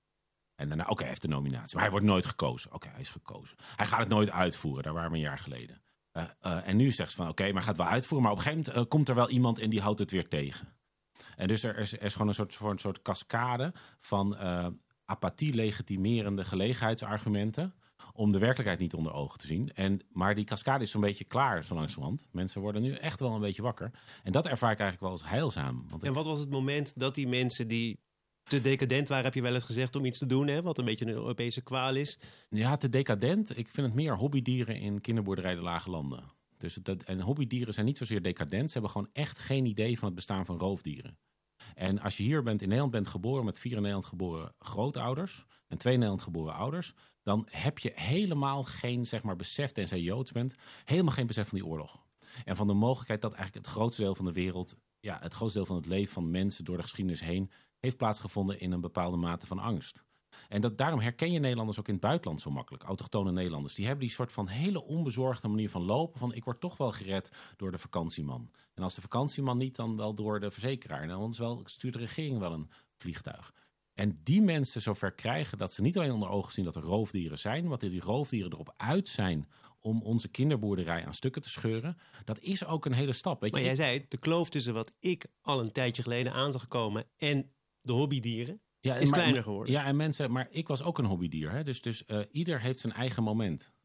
En daarna, oké, okay, hij heeft de nominatie. Maar hij wordt nooit gekozen. Oké, okay, hij is gekozen. Hij gaat het nooit uitvoeren. Daar waren we een jaar geleden. Uh, uh, en nu zegt ze van, oké, okay, maar gaat het wel uitvoeren. Maar op een gegeven moment uh, komt er wel iemand en die houdt het weer tegen. En dus er is, er is gewoon een soort, een soort cascade van uh, apathie legitimerende gelegenheidsargumenten om de werkelijkheid niet onder ogen te zien. En, maar die cascade is zo'n beetje klaar zo langzamerhand. Mensen worden nu echt wel een beetje wakker. En dat ervaar ik eigenlijk wel als heilzaam. Want en wat was het moment dat die mensen die te decadent waren, heb je wel eens gezegd, om iets te doen, hè? Wat een beetje een Europese kwaal is? Ja, te decadent. Ik vind het meer hobbydieren in kinderboerderij de Lage Landen. Dus dat, en hobbydieren zijn niet zozeer decadent. Ze hebben gewoon echt geen idee van het bestaan van roofdieren. En als je hier bent, in Nederland bent geboren met vier in Nederland geboren grootouders en twee in Nederland geboren ouders, dan heb je helemaal geen, zeg maar, besef, tenzij je Joods bent, helemaal geen besef van die oorlog. En van de mogelijkheid dat eigenlijk het grootste deel van de wereld, ja, het grootste deel van het leven van mensen door de geschiedenis heen, heeft plaatsgevonden in een bepaalde mate van angst. En dat, daarom herken je Nederlanders ook in het buitenland zo makkelijk. Autochtone Nederlanders. Die hebben die soort van hele onbezorgde manier van lopen. Van ik word toch wel gered door de vakantieman. En als de vakantieman niet, dan wel door de verzekeraar. En anders wel stuurt de regering wel een vliegtuig. En die mensen zover krijgen dat ze niet alleen onder ogen zien dat er roofdieren zijn. Want die roofdieren erop uit zijn om onze kinderboerderij aan stukken te scheuren. Dat is ook een hele stap. Weet maar je, jij zei, de kloof tussen wat ik al een tijdje geleden aan zag komen en de hobbydieren. Ja, is maar, kleiner geworden. Ja, en mensen, maar ik was ook een hobbydier. Hè? Dus, dus uh, ieder heeft zijn eigen moment.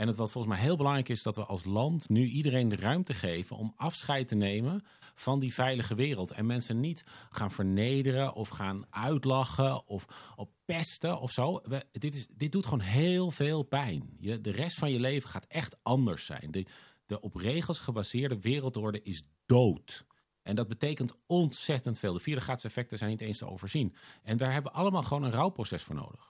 En het wat volgens mij heel belangrijk is, dat we als land nu iedereen de ruimte geven om afscheid te nemen van die veilige wereld. En mensen niet gaan vernederen of gaan uitlachen of op pesten of zo. We, dit, is, dit doet gewoon heel veel pijn. Je, de rest van je leven gaat echt anders zijn. De, de op regels gebaseerde wereldorde is dood. En dat betekent ontzettend veel. De vierdegraadseffecten zijn niet eens te overzien. En daar hebben we allemaal gewoon een rouwproces voor nodig.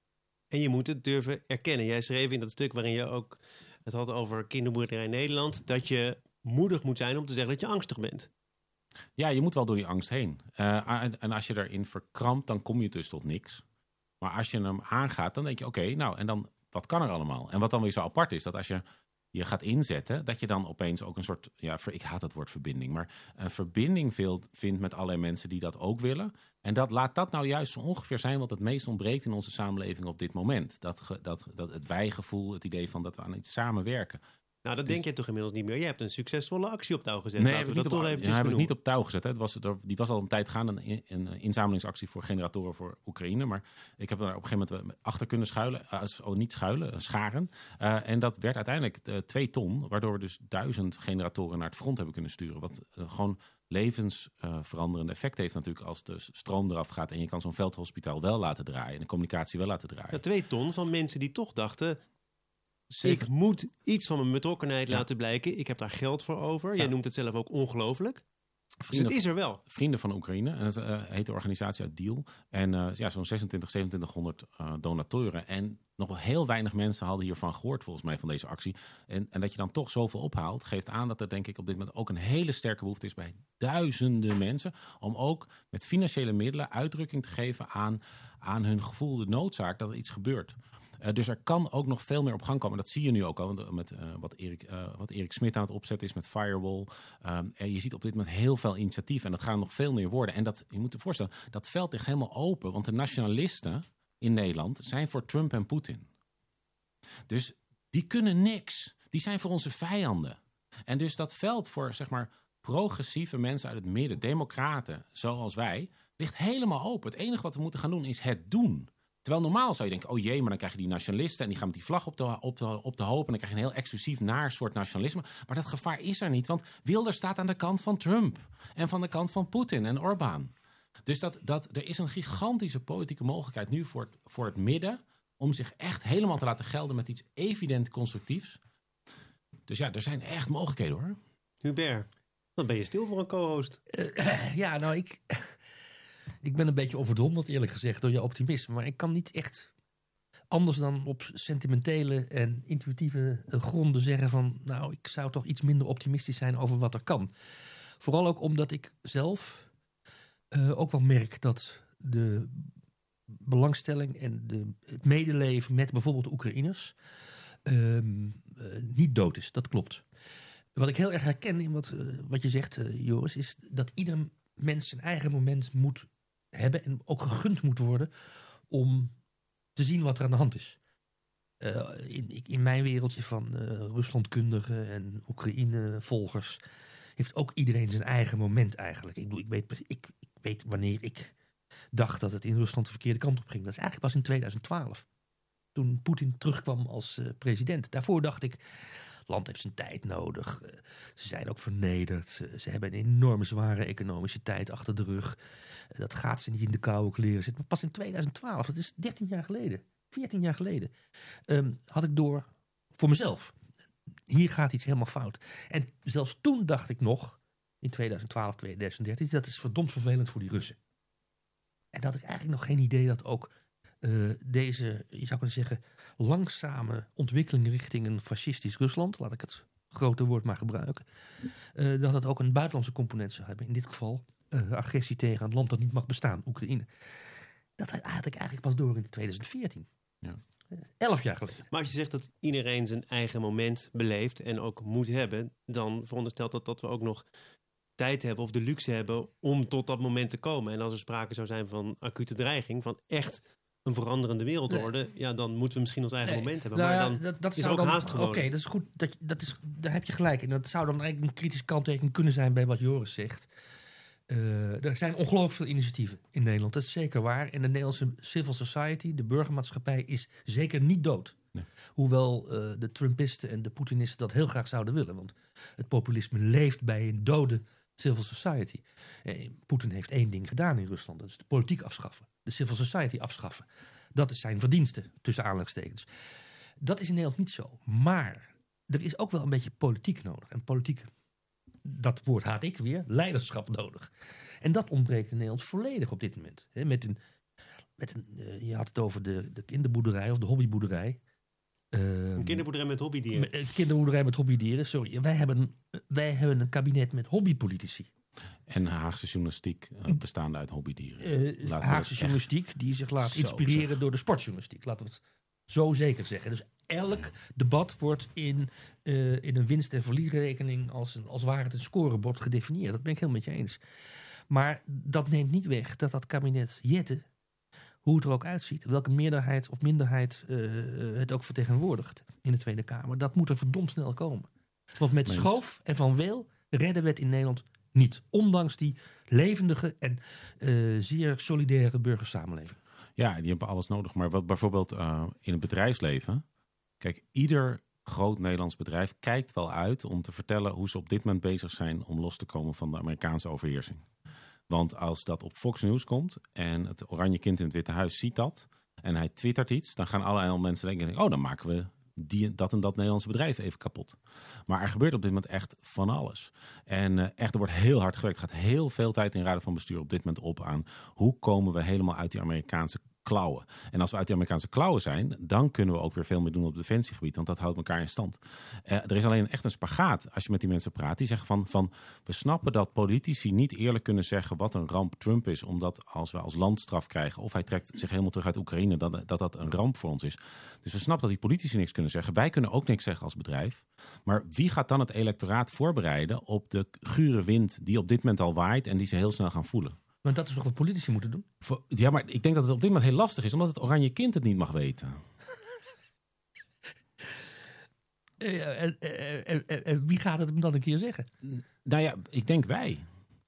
En je moet het durven erkennen. Jij schreef in dat stuk waarin je ook het had over kinderboerderij Nederland, dat je moedig moet zijn om te zeggen dat je angstig bent. Ja, je moet wel door die angst heen. Uh, en, en als je erin verkrampt, dan kom je dus tot niks. Maar als je hem aangaat, dan denk je, oké, okay, nou, en dan, wat kan er allemaal? En wat dan weer zo apart is, dat als je je gaat inzetten, dat je dan opeens ook een soort, ja, ik haat het woord verbinding, maar een verbinding vindt met allerlei mensen die dat ook willen. En dat, laat dat nou juist zo ongeveer zijn wat het meest ontbreekt in onze samenleving op dit moment. Dat, dat, dat het wij-gevoel, het idee van dat we aan iets samenwerken. Nou, dat denk je toch inmiddels niet meer. Je hebt een succesvolle actie op touw gezet. Nee, Laten we heb dat ik toch niet even op, ja, heb ik benoemen. niet op touw gezet. Hè. Het was, er, die was al een tijd gaande, een, een inzamelingsactie voor generatoren voor Oekraïne. Maar ik heb daar op een gegeven moment achter kunnen schuilen. Uh, oh, niet schuilen, scharen. Uh, en dat werd uiteindelijk uh, twee ton. Waardoor we dus duizend generatoren naar het front hebben kunnen sturen. Wat uh, gewoon levensveranderende uh, effect heeft natuurlijk als de stroom eraf gaat. En je kan zo'n veldhospitaal wel laten draaien. En de communicatie wel laten draaien. Ja, twee ton van mensen die toch dachten, Zeker. Ik moet iets van mijn betrokkenheid ja. laten blijken. Ik heb daar geld voor over. Ja. Jij noemt het zelf ook ongelooflijk. Dus Vrienden, het is er wel. Vrienden van Oekraïne. En dat uh, heet de organisatie uit Deal. En uh, ja, zo'n zesentwintig, zevenentwintighonderd uh, donatoren. En nog heel weinig mensen hadden hiervan gehoord volgens mij van deze actie. En, en dat je dan toch zoveel ophaalt, geeft aan dat er denk ik op dit moment ook een hele sterke behoefte is bij duizenden mensen. Om ook met financiële middelen uitdrukking te geven aan, aan hun gevoelde noodzaak dat er iets gebeurt. Uh, dus er kan ook nog veel meer op gang komen. Dat zie je nu ook al met uh, wat Erik, uh, wat Erik Smit aan het opzetten is met Firewall. Um, en je ziet op dit moment heel veel initiatieven. En dat gaan nog veel meer worden. En dat, je moet je voorstellen, dat veld ligt helemaal open. Want de nationalisten in Nederland zijn voor Trump en Poetin. Dus die kunnen niks. Die zijn voor onze vijanden. En dus dat veld voor, zeg maar, progressieve mensen uit het midden, democraten zoals wij, ligt helemaal open. Het enige wat we moeten gaan doen is het doen. Terwijl normaal zou je denken, oh jee, maar dan krijg je die nationalisten en die gaan met die vlag op de, op de, op de hoop en dan krijg je een heel exclusief naar soort nationalisme. Maar dat gevaar is er niet, want Wilders staat aan de kant van Trump en van de kant van Poetin en Orbán. Dus dat, dat, er is een gigantische politieke mogelijkheid nu voor het, voor het midden om zich echt helemaal te laten gelden met iets evident constructiefs. Dus ja, er zijn echt mogelijkheden hoor. Hubert, dan ben je stil voor een co-host. Uh, ja, nou ik... Ik ben een beetje overdonderd, eerlijk gezegd, door je optimisme. Maar ik kan niet echt anders dan op sentimentele en intuïtieve gronden zeggen van, nou, ik zou toch iets minder optimistisch zijn over wat er kan. Vooral ook omdat ik zelf uh, ook wel merk dat de belangstelling en de, het medeleven met bijvoorbeeld de Oekraïners uh, uh, niet dood is. Dat klopt. Wat ik heel erg herken in wat, uh, wat je zegt, uh, Joris, is dat ieder mens zijn eigen moment moet hebben en ook gegund moet worden om te zien wat er aan de hand is. Uh, in, in mijn wereldje van uh, Ruslandkundigen en Oekraïne-volgers heeft ook iedereen zijn eigen moment eigenlijk. Ik, bedoel, ik, weet, ik, ik weet wanneer ik dacht dat het in Rusland de verkeerde kant op ging. Dat is eigenlijk pas in tweeduizend twaalf. Toen Poetin terugkwam als uh, president. Daarvoor dacht ik, het land heeft zijn tijd nodig. Uh, ze zijn ook vernederd. Uh, ze hebben een enorme zware economische tijd achter de rug. Uh, dat gaat ze niet in de koude kleren zitten. Maar pas in tweeduizend twaalf, dat is dertien jaar geleden, veertien jaar geleden, um, had ik door voor mezelf. Hier gaat iets helemaal fout. En zelfs toen dacht ik nog, in tweeduizend twaalf, tweeduizend dertien, dat is verdomd vervelend voor die Russen. En dat had ik eigenlijk nog geen idee dat ook uh, deze, je zou kunnen zeggen, langzame ontwikkeling richting een fascistisch Rusland, laat ik het grote woord maar gebruiken, uh, dat het ook een buitenlandse component zou hebben. In dit geval uh, agressie tegen een land dat niet mag bestaan, Oekraïne. Dat had ik eigenlijk pas door in tweeduizend veertien. Ja. Elf jaar geleden. Maar als je zegt dat iedereen zijn eigen moment beleeft en ook moet hebben, dan veronderstelt dat dat we ook nog tijd hebben of de luxe hebben om tot dat moment te komen. En als er sprake zou zijn van acute dreiging, van echt een veranderende wereldorde, nee. ja, dan moeten we misschien ons eigen nee. moment hebben. Nou maar ja, dan dat, dat is zou er ook dan, haast gewoon. Oké, okay, dat is goed. Dat, dat is, daar heb je gelijk in. Dat zou dan eigenlijk een kritische kanttekening kunnen zijn bij wat Joris zegt. Uh, er zijn ongelooflijk veel initiatieven in Nederland. Dat is zeker waar. En de Nederlandse civil society, de burgermaatschappij, is zeker niet dood. Nee. Hoewel uh, de Trumpisten en de Poetinisten dat heel graag zouden willen. Want het populisme leeft bij een dode civil society. Eh, Poetin heeft één ding gedaan in Rusland. Dat is de politiek afschaffen. De civil society afschaffen. Dat is zijn verdienste, tussen aanhalingstekens. Dat is in Nederland niet zo. Maar er is ook wel een beetje politiek nodig. En politiek, dat woord haat ik weer, leiderschap nodig. En dat ontbreekt in Nederland volledig op dit moment. He, met een, met een, uh, je had het over de, de kinderboerderij of de hobbyboerderij. Uh, een kinderboerderij met hobbydieren. Een kinderboerderij met hobbydieren, sorry. Wij hebben, wij hebben een kabinet met hobbypolitici. En Haagse journalistiek uh, bestaande uit hobbydieren. Uh, Haagse journalistiek die zich laat inspireren zo door de sportjournalistiek. Laten we het zo zeker zeggen. Dus elk debat wordt in, uh, in een winst- en verlierekening als, een, als ware het een scorebord gedefinieerd. Dat ben ik helemaal met je eens. Maar dat neemt niet weg dat dat kabinet Jette, hoe het er ook uitziet, welke meerderheid of minderheid uh, het ook vertegenwoordigt in de Tweede Kamer, dat moet er verdomd snel komen. Want met Mens. Schoof en Van Weel redden we het in Nederland niet. Ondanks die levendige en uh, zeer solidaire burgersamenleving. Ja, die hebben alles nodig. Maar wat bijvoorbeeld uh, in het bedrijfsleven, kijk, ieder groot Nederlands bedrijf kijkt wel uit om te vertellen hoe ze op dit moment bezig zijn om los te komen van de Amerikaanse overheersing. Want als dat op Fox News komt en het oranje kind in het Witte Huis ziet dat en hij twittert iets, dan gaan allerlei mensen denken, oh, dan maken we die, dat en dat Nederlandse bedrijf even kapot. Maar er gebeurt op dit moment echt van alles. En uh, echt, er wordt heel hard gewerkt. Er gaat heel veel tijd in raden van bestuur op dit moment op aan hoe komen we helemaal uit die Amerikaanse klauwen. En als we uit die Amerikaanse klauwen zijn, dan kunnen we ook weer veel meer doen op het defensiegebied, want dat houdt elkaar in stand. Uh, er is alleen echt een spagaat als je met die mensen praat. Die zeggen van, van, we snappen dat politici niet eerlijk kunnen zeggen wat een ramp Trump is, omdat als we als land straf krijgen, of hij trekt zich helemaal terug uit Oekraïne, dat dat, dat een ramp voor ons is. Dus we snappen dat die politici niks kunnen zeggen. Wij kunnen ook niks zeggen als bedrijf. Maar wie gaat dan het electoraat voorbereiden op de gure wind die op dit moment al waait en die ze heel snel gaan voelen? Maar dat is toch wat politici moeten doen? Ja, maar ik denk dat het op dit moment heel lastig is, omdat het oranje kind het niet mag weten. Uh, en, en, en, en wie gaat het hem dan een keer zeggen? Nou ja, ik denk wij.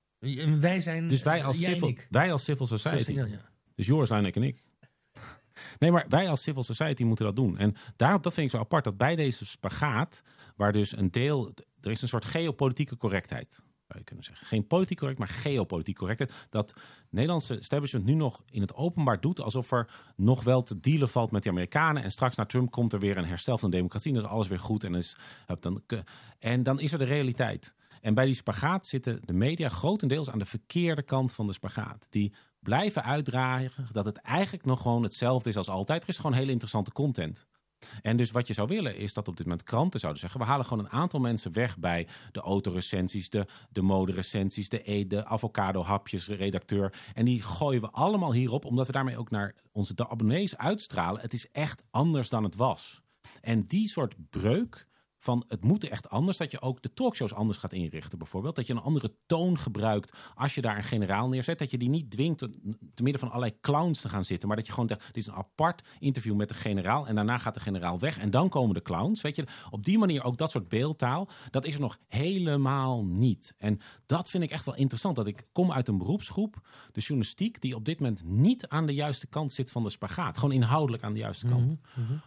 Wij zijn... Dus wij als, civil, wij als civil society. Ja, ja. Dus Joris, Luijendijk en ik. Nee, maar wij als civil society moeten dat doen. En daarom, dat vind ik zo apart, dat bij deze spagaat, waar dus een deel, er is een soort geopolitieke correctheid, zou je kunnen zeggen. Geen politiek correct, maar geopolitiek correctheid. Dat Nederlandse establishment nu nog in het openbaar doet alsof er nog wel te dealen valt met de Amerikanen. En straks na Trump komt er weer een herstel van de democratie. En dan is alles weer goed. En, is, dan, en dan is er de realiteit. En bij die spagaat zitten de media grotendeels aan de verkeerde kant van de spagaat. Die blijven uitdragen dat het eigenlijk nog gewoon hetzelfde is als altijd. Er is gewoon hele interessante content. En dus wat je zou willen is dat op dit moment kranten zouden zeggen, we halen gewoon een aantal mensen weg bij de autorecensies, de, de moderecensies, de, e, de avocado-hapjes redacteur. En die gooien we allemaal hierop, omdat we daarmee ook naar onze de abonnees uitstralen. Het is echt anders dan het was. En die soort breuk van het moet echt anders, dat je ook de talkshows anders gaat inrichten bijvoorbeeld. Dat je een andere toon gebruikt als je daar een generaal neerzet. Dat je die niet dwingt te midden van allerlei clowns te gaan zitten. Maar dat je gewoon zegt, dit is een apart interview met de generaal. En daarna gaat de generaal weg en dan komen de clowns. Weet je, op die manier ook dat soort beeldtaal. Dat is er nog helemaal niet. En dat vind ik echt wel interessant. Dat ik kom uit een beroepsgroep, de journalistiek, die op dit moment niet aan de juiste kant zit van de spagaat. Gewoon inhoudelijk aan de juiste kant. Mm-hmm, mm-hmm.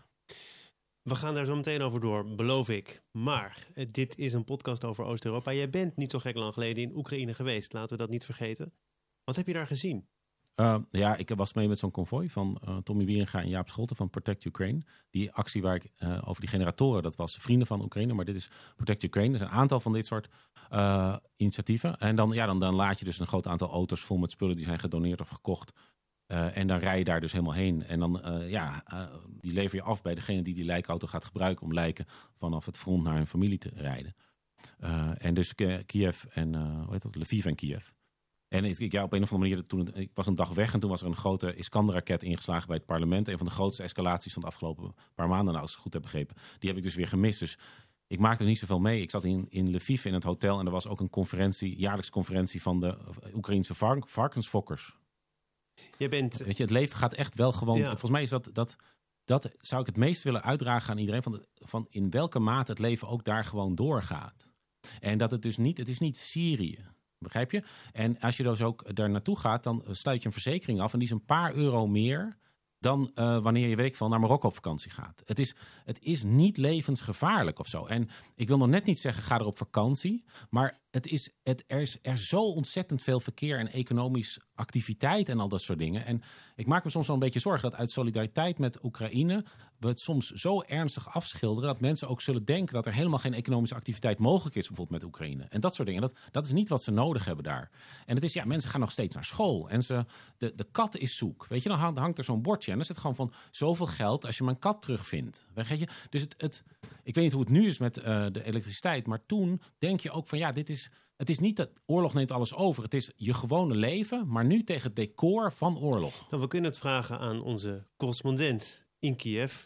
We gaan daar zo meteen over door, beloof ik. Maar eh, dit is een podcast over Oost-Europa. Jij bent niet zo gek lang geleden in Oekraïne geweest. Laten we dat niet vergeten. Wat heb je daar gezien? Uh, ja, ik was mee met zo'n konvooi van uh, Tommy Wieringa en Jaap Scholten van Protect Ukraine. Die actie waar ik uh, over die generatoren, dat was Vrienden van Oekraïne. Maar dit is Protect Ukraine. Er zijn een aantal van dit soort uh, initiatieven. En dan, ja, dan, dan laat je dus een groot aantal auto's vol met spullen die zijn gedoneerd of gekocht. Uh, en dan rij je daar dus helemaal heen. En dan, uh, ja, uh, die lever je af bij degene die die lijkauto gaat gebruiken om lijken vanaf het front naar hun familie te rijden. Uh, en dus Kiev en, uh, hoe heet dat? Lviv en Kiev. En ik, ja, op een of andere manier, toen, ik was een dag weg en toen was er een grote Iskander-raket ingeslagen bij het parlement. Een van de grootste escalaties van de afgelopen paar maanden, nou, als ik het goed heb begrepen. Die heb ik dus weer gemist. Dus ik maakte er niet zoveel mee. Ik zat in, in Lviv in het hotel en er was ook een conferentie, jaarlijkse conferentie van de Oekraïnse vark, varkensfokkers. Je bent... Weet je, het leven gaat echt wel gewoon. Ja. Volgens mij is dat, dat, dat zou ik het meest willen uitdragen aan iedereen. Van, de, van in welke mate het leven ook daar gewoon doorgaat. En dat het dus niet, het is niet Syrië. Begrijp je? En als je dus ook daar naartoe gaat, dan sluit je een verzekering af. En die is een paar euro meer dan uh, wanneer je, weet ik veel, naar Marokko op vakantie gaat. Het is, het is niet levensgevaarlijk of zo. En ik wil nog net niet zeggen, ga er op vakantie. Maar het is, het, er is er zo ontzettend veel verkeer en economisch activiteit en al dat soort dingen. En ik maak me soms wel een beetje zorgen dat uit solidariteit met Oekraïne we het soms zo ernstig afschilderen dat mensen ook zullen denken dat er helemaal geen economische activiteit mogelijk is, bijvoorbeeld met Oekraïne. En dat soort dingen. Dat, dat is niet wat ze nodig hebben daar. En het is, ja, mensen gaan nog steeds naar school. En ze, de, de kat is zoek. Weet je, dan hangt, hangt er zo'n bordje en er zit gewoon van zoveel geld als je mijn kat terugvindt. Weet je? Dus het, het, ik weet niet hoe het nu is met uh, de elektriciteit, maar toen denk je ook van ja, dit is, het is niet dat oorlog neemt alles over. Het is je gewone leven, maar nu tegen het decor van oorlog. Nou, we kunnen het vragen aan onze correspondent in Kiev.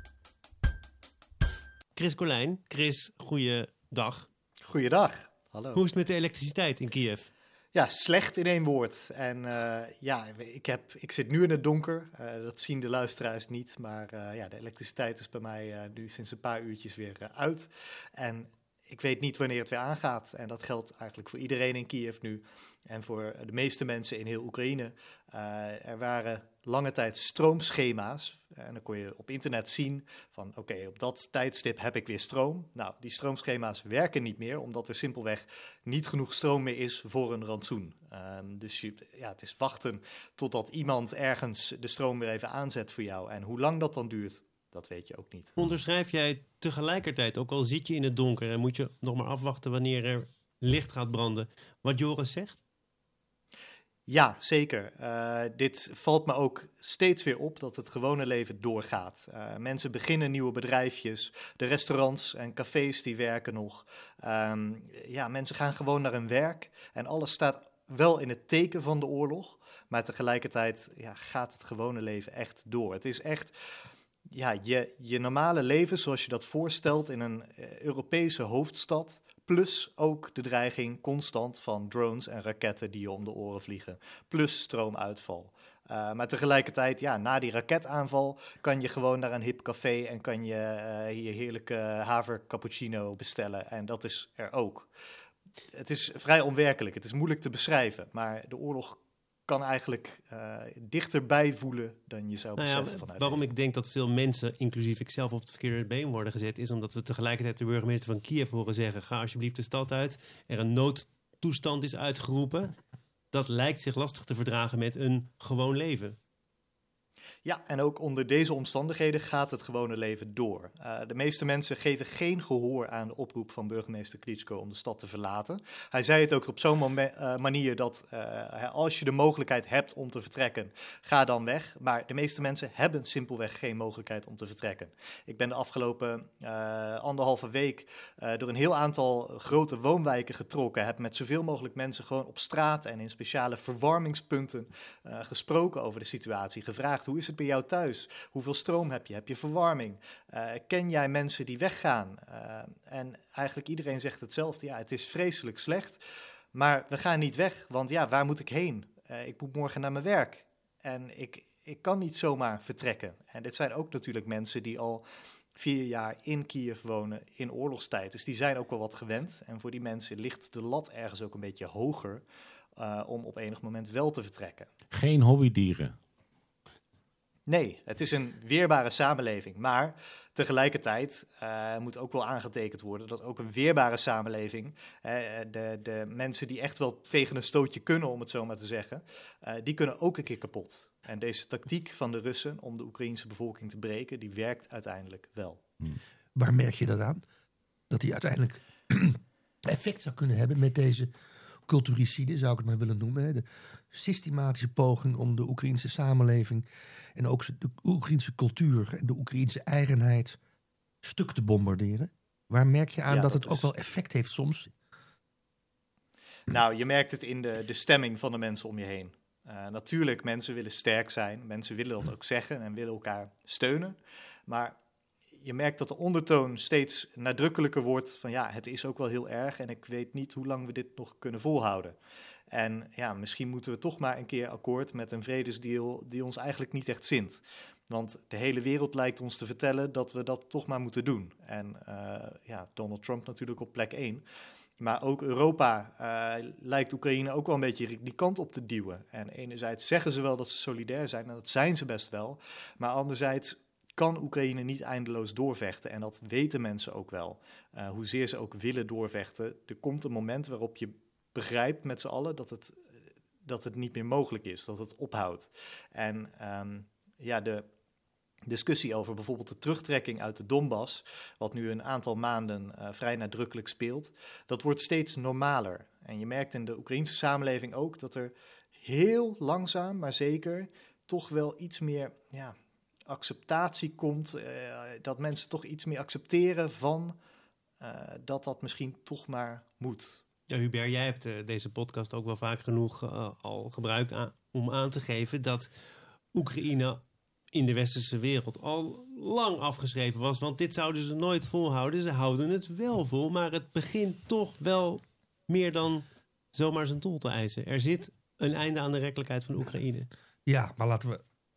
Chris Colijn. Chris, goeiedag. Goeiedag, hallo. Hoe is het met de elektriciteit in Kiev? Ja, slecht in één woord. En uh, ja, ik, heb, ik zit nu in het donker. Uh, dat zien de luisteraars niet. Maar uh, ja, de elektriciteit is bij mij uh, nu sinds een paar uurtjes weer uh, uit. En ik weet niet wanneer het weer aangaat. En dat geldt eigenlijk voor iedereen in Kiev nu. En voor de meeste mensen in heel Oekraïne. Uh, er waren lange tijd stroomschema's. En dan kon je op internet zien van oké, okay, op dat tijdstip heb ik weer stroom. Nou, die stroomschema's werken niet meer, omdat er simpelweg niet genoeg stroom meer is voor een rantsoen. Um, dus je, ja, het is wachten totdat iemand ergens de stroom weer even aanzet voor jou. En hoe lang dat dan duurt, dat weet je ook niet. Onderschrijf jij tegelijkertijd, ook al zit je in het donker en moet je nog maar afwachten wanneer er licht gaat branden, wat Joris zegt? Ja, zeker. Uh, dit valt me ook steeds weer op dat het gewone leven doorgaat. Uh, mensen beginnen nieuwe bedrijfjes, de restaurants en cafés die werken nog. Um, ja, mensen gaan gewoon naar hun werk en alles staat wel in het teken van de oorlog, maar tegelijkertijd ja, gaat het gewone leven echt door. Het is echt ja, je, je normale leven zoals je dat voorstelt in een uh, Europese hoofdstad. Plus ook de dreiging constant van drones en raketten die je om de oren vliegen. Plus stroomuitval. Uh, maar tegelijkertijd, ja, na die raketaanval kan je gewoon naar een hip café en kan je uh, je heerlijke haver cappuccino bestellen. En dat is er ook. Het is vrij onwerkelijk, het is moeilijk te beschrijven. Maar de oorlog kan eigenlijk uh, dichterbij voelen dan je zou beseffen. Nou ja, vanuit waarom ik denk dat veel mensen, inclusief ikzelf, op het verkeerde been worden gezet, is omdat we tegelijkertijd de burgemeester van Kiev horen zeggen: ga alsjeblieft de stad uit. Er een noodtoestand is uitgeroepen. Dat lijkt zich lastig te verdragen met een gewoon leven. Ja, en ook onder deze omstandigheden gaat het gewone leven door. Uh, de meeste mensen geven geen gehoor aan de oproep van burgemeester Klitschko om de stad te verlaten. Hij zei het ook op zo'n mom- uh, manier dat uh, als je de mogelijkheid hebt om te vertrekken, ga dan weg. Maar de meeste mensen hebben simpelweg geen mogelijkheid om te vertrekken. Ik ben de afgelopen uh, anderhalve week uh, door een heel aantal grote woonwijken getrokken. Heb met zoveel mogelijk mensen gewoon op straat en in speciale verwarmingspunten uh, gesproken over de situatie. Gevraagd, hoe is het bij jou thuis? Hoeveel stroom heb je? Heb je verwarming? Uh, ken jij mensen die weggaan? Uh, en eigenlijk iedereen zegt hetzelfde. Ja, het is vreselijk slecht, maar we gaan niet weg, want ja, waar moet ik heen? Uh, ik moet morgen naar mijn werk en ik, ik kan niet zomaar vertrekken. En dit zijn ook natuurlijk mensen die al vier jaar in Kiev wonen in oorlogstijd. Dus die zijn ook wel wat gewend. En voor die mensen ligt de lat ergens ook een beetje hoger uh, om op enig moment wel te vertrekken. Geen hobbydieren. Nee, het is een weerbare samenleving, maar tegelijkertijd uh, moet ook wel aangetekend worden dat ook een weerbare samenleving, uh, de, de mensen die echt wel tegen een stootje kunnen, om het zo maar te zeggen, uh, die kunnen ook een keer kapot. En deze tactiek van de Russen om de Oekraïense bevolking te breken, die werkt uiteindelijk wel. Hmm. Waar merk je dat aan? Dat die uiteindelijk effect zou kunnen hebben met deze culturicide, zou ik het maar willen noemen. Hè? De systematische poging om de Oekraïense samenleving en ook de Oekraïense cultuur en de Oekraïense eigenheid stuk te bombarderen. Waar merk je aan ja, dat, dat het is... ook wel effect heeft soms? Nou, je merkt het in de, de stemming van de mensen om je heen. Uh, natuurlijk, mensen willen sterk zijn. Mensen willen dat ook zeggen en willen elkaar steunen. Maar je merkt dat de ondertoon steeds nadrukkelijker wordt van ja, het is ook wel heel erg en ik weet niet hoe lang we dit nog kunnen volhouden. En ja, misschien moeten we toch maar een keer akkoord met een vredesdeal die ons eigenlijk niet echt zint. Want de hele wereld lijkt ons te vertellen dat we dat toch maar moeten doen. En uh, ja, Donald Trump natuurlijk op plek één. Maar ook Europa uh, lijkt Oekraïne ook wel een beetje die kant op te duwen. En enerzijds zeggen ze wel dat ze solidair zijn, en dat zijn ze best wel. Maar anderzijds kan Oekraïne niet eindeloos doorvechten. En dat weten mensen ook wel. Uh, hoezeer ze ook willen doorvechten. Er komt een moment waarop je begrijpt met z'n allen dat het, dat het niet meer mogelijk is. Dat het ophoudt. En um, ja, de discussie over bijvoorbeeld de terugtrekking uit de Donbass, wat nu een aantal maanden uh, vrij nadrukkelijk speelt, dat wordt steeds normaler. En je merkt in de Oekraïnse samenleving ook dat er heel langzaam, maar zeker, toch wel iets meer ja, acceptatie komt. Uh, dat mensen toch iets meer accepteren van uh, dat dat misschien toch maar moet. Ja, Hubert, jij hebt uh, deze podcast ook wel vaak genoeg uh, al gebruikt aan, om aan te geven dat Oekraïne in de westerse wereld al lang afgeschreven was. Want dit zouden ze nooit volhouden. Ze houden het wel vol, maar het begint toch wel meer dan zomaar zijn tol te eisen. Er zit een einde aan de werkelijkheid van Oekraïne. Ja, maar laten we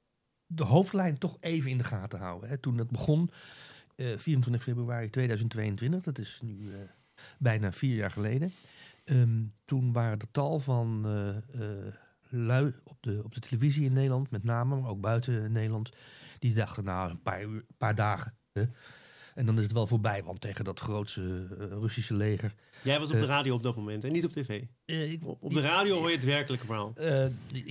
de hoofdlijn toch even in de gaten houden. Hè. Toen het begon, uh, vierentwintig februari tweeduizend tweeëntwintig, dat is nu uh, bijna vier jaar geleden. Um, toen waren de tal van Uh, uh, lui op de, op de televisie in Nederland, met name, maar ook buiten Nederland, die dachten, nou, een paar, uur, paar dagen. Hè? En dan is het wel voorbij, want tegen dat grootste uh, Russische leger. Jij was op uh, de radio op dat moment en niet op tv. Uh, ik, op de radio ik, hoor je het werkelijke verhaal. Uh,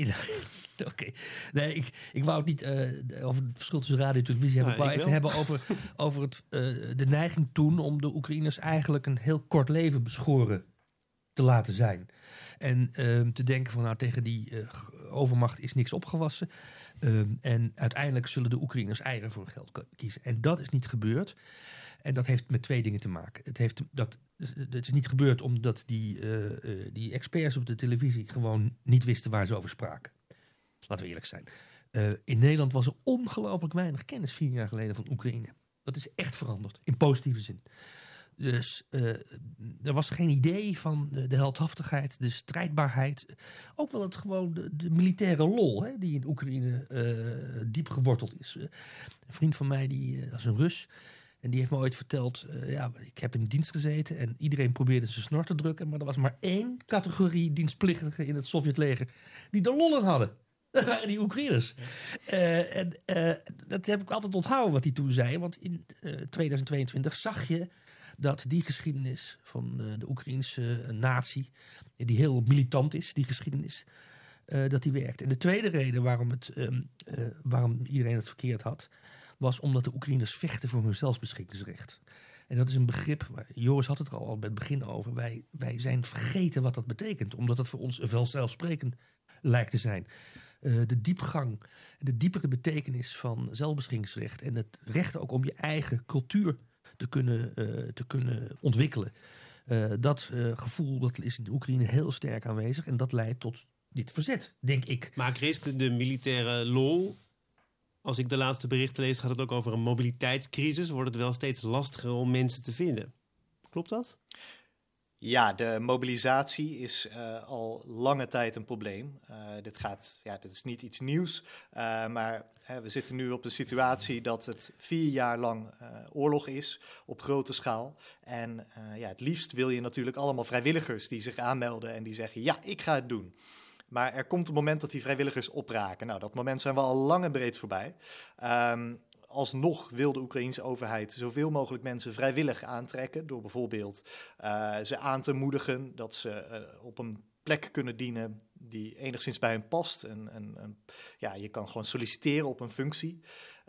Oké. Okay. Nee, ik, ik wou het niet uh, over het verschil tussen radio en televisie hebben. Nou, ik wou ik even wel. hebben over, over het, uh, de neiging toen om de Oekraïners eigenlijk een heel kort leven beschoren te laten zijn. En uh, te denken van nou tegen die uh, overmacht is niks opgewassen. Um, en uiteindelijk zullen de Oekraïners eieren voor geld kiezen. En dat is niet gebeurd. En dat heeft met twee dingen te maken. Het, heeft, dat, het is niet gebeurd omdat die, uh, uh, die experts op de televisie gewoon niet wisten waar ze over spraken. Laten we eerlijk zijn. Uh, in Nederland was er ongelooflijk weinig kennis vier jaar geleden van Oekraïne. Dat is echt veranderd, in positieve zin. Dus uh, er was geen idee van de, de heldhaftigheid, de strijdbaarheid. Ook wel het gewoon de, de militaire lol, hè, die in Oekraïne uh, diep geworteld is. Uh, een vriend van mij, die, uh, dat is een Rus. En die heeft me ooit verteld, uh, ja, ik heb in de dienst gezeten en iedereen probeerde zijn snor te drukken. Maar er was maar één categorie dienstplichtigen in het Sovjetleger die de lol in hadden. Dat waren die Oekraïners. Uh, en uh, dat heb ik altijd onthouden wat hij toen zei. Want in uh, tweeduizend tweeëntwintig zag je dat die geschiedenis van uh, de Oekraïnse natie, die heel militant is, die geschiedenis, uh, dat die werkt. En de tweede reden waarom, het, um, uh, waarom iedereen het verkeerd had, was omdat de Oekraïners vechten voor hun zelfbeschikkingsrecht. En dat is een begrip, Joris had het er al bij het begin over, wij, wij zijn vergeten wat dat betekent, omdat het voor ons vanzelfsprekend lijkt te zijn. Uh, de diepgang, de diepere betekenis van zelfbeschikkingsrecht en het recht ook om je eigen cultuur te kunnen, uh, te kunnen ontwikkelen. Uh, dat uh, gevoel dat is in de Oekraïne heel sterk aanwezig en dat leidt tot dit verzet, denk ik. Maar Chris, de militaire lol, als ik de laatste berichten lees, gaat het ook over een mobiliteitscrisis. Wordt het wel steeds lastiger om mensen te vinden. Klopt dat? Ja, de mobilisatie is uh, al lange tijd een probleem. Uh, dit, gaat, ja, dit is niet iets nieuws, uh, maar hè, we zitten nu op de situatie dat het vier jaar lang uh, oorlog is op grote schaal. En uh, ja, het liefst wil je natuurlijk allemaal vrijwilligers die zich aanmelden en die zeggen, ja, ik ga het doen. Maar er komt een moment dat die vrijwilligers opraken. Nou, dat moment zijn we al lang en breed voorbij. Um, Alsnog wil de Oekraïense overheid zoveel mogelijk mensen vrijwillig aantrekken, door bijvoorbeeld uh, ze aan te moedigen dat ze uh, op een plek kunnen dienen die enigszins bij hen past. En, en, en, ja, je kan gewoon solliciteren op een functie.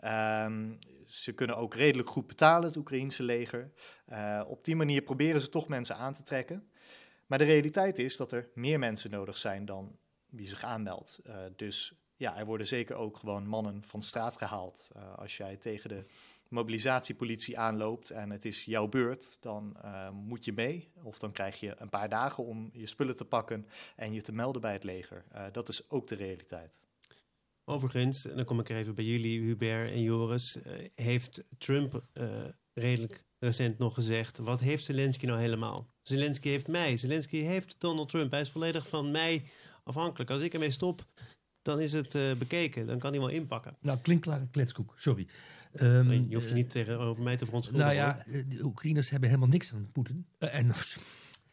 Um, ze kunnen ook redelijk goed betalen, het Oekraïense leger. Uh, op die manier proberen ze toch mensen aan te trekken. Maar de realiteit is dat er meer mensen nodig zijn dan wie zich aanmeldt. Uh, dus ja, er worden zeker ook gewoon mannen van straat gehaald. Uh, als jij tegen de mobilisatiepolitie aanloopt en het is jouw beurt, dan uh, moet je mee. Of dan krijg je een paar dagen om je spullen te pakken en je te melden bij het leger. Uh, dat is ook de realiteit. Overigens, en dan kom ik er even bij jullie, Hubert en Joris, uh, heeft Trump uh, redelijk recent nog gezegd, wat heeft Zelensky nou helemaal? Zelensky heeft mij, Zelensky heeft Donald Trump. Hij is volledig van mij afhankelijk. Als ik ermee stop, dan is het uh, bekeken. Dan kan hij wel inpakken. Nou, klinkklare kletskoek, sorry. Um, nee, je hoeft je niet tegenover mij te verontschuldigen. Nou ja, de Oekraïners hebben helemaal niks aan Poetin. Uh, en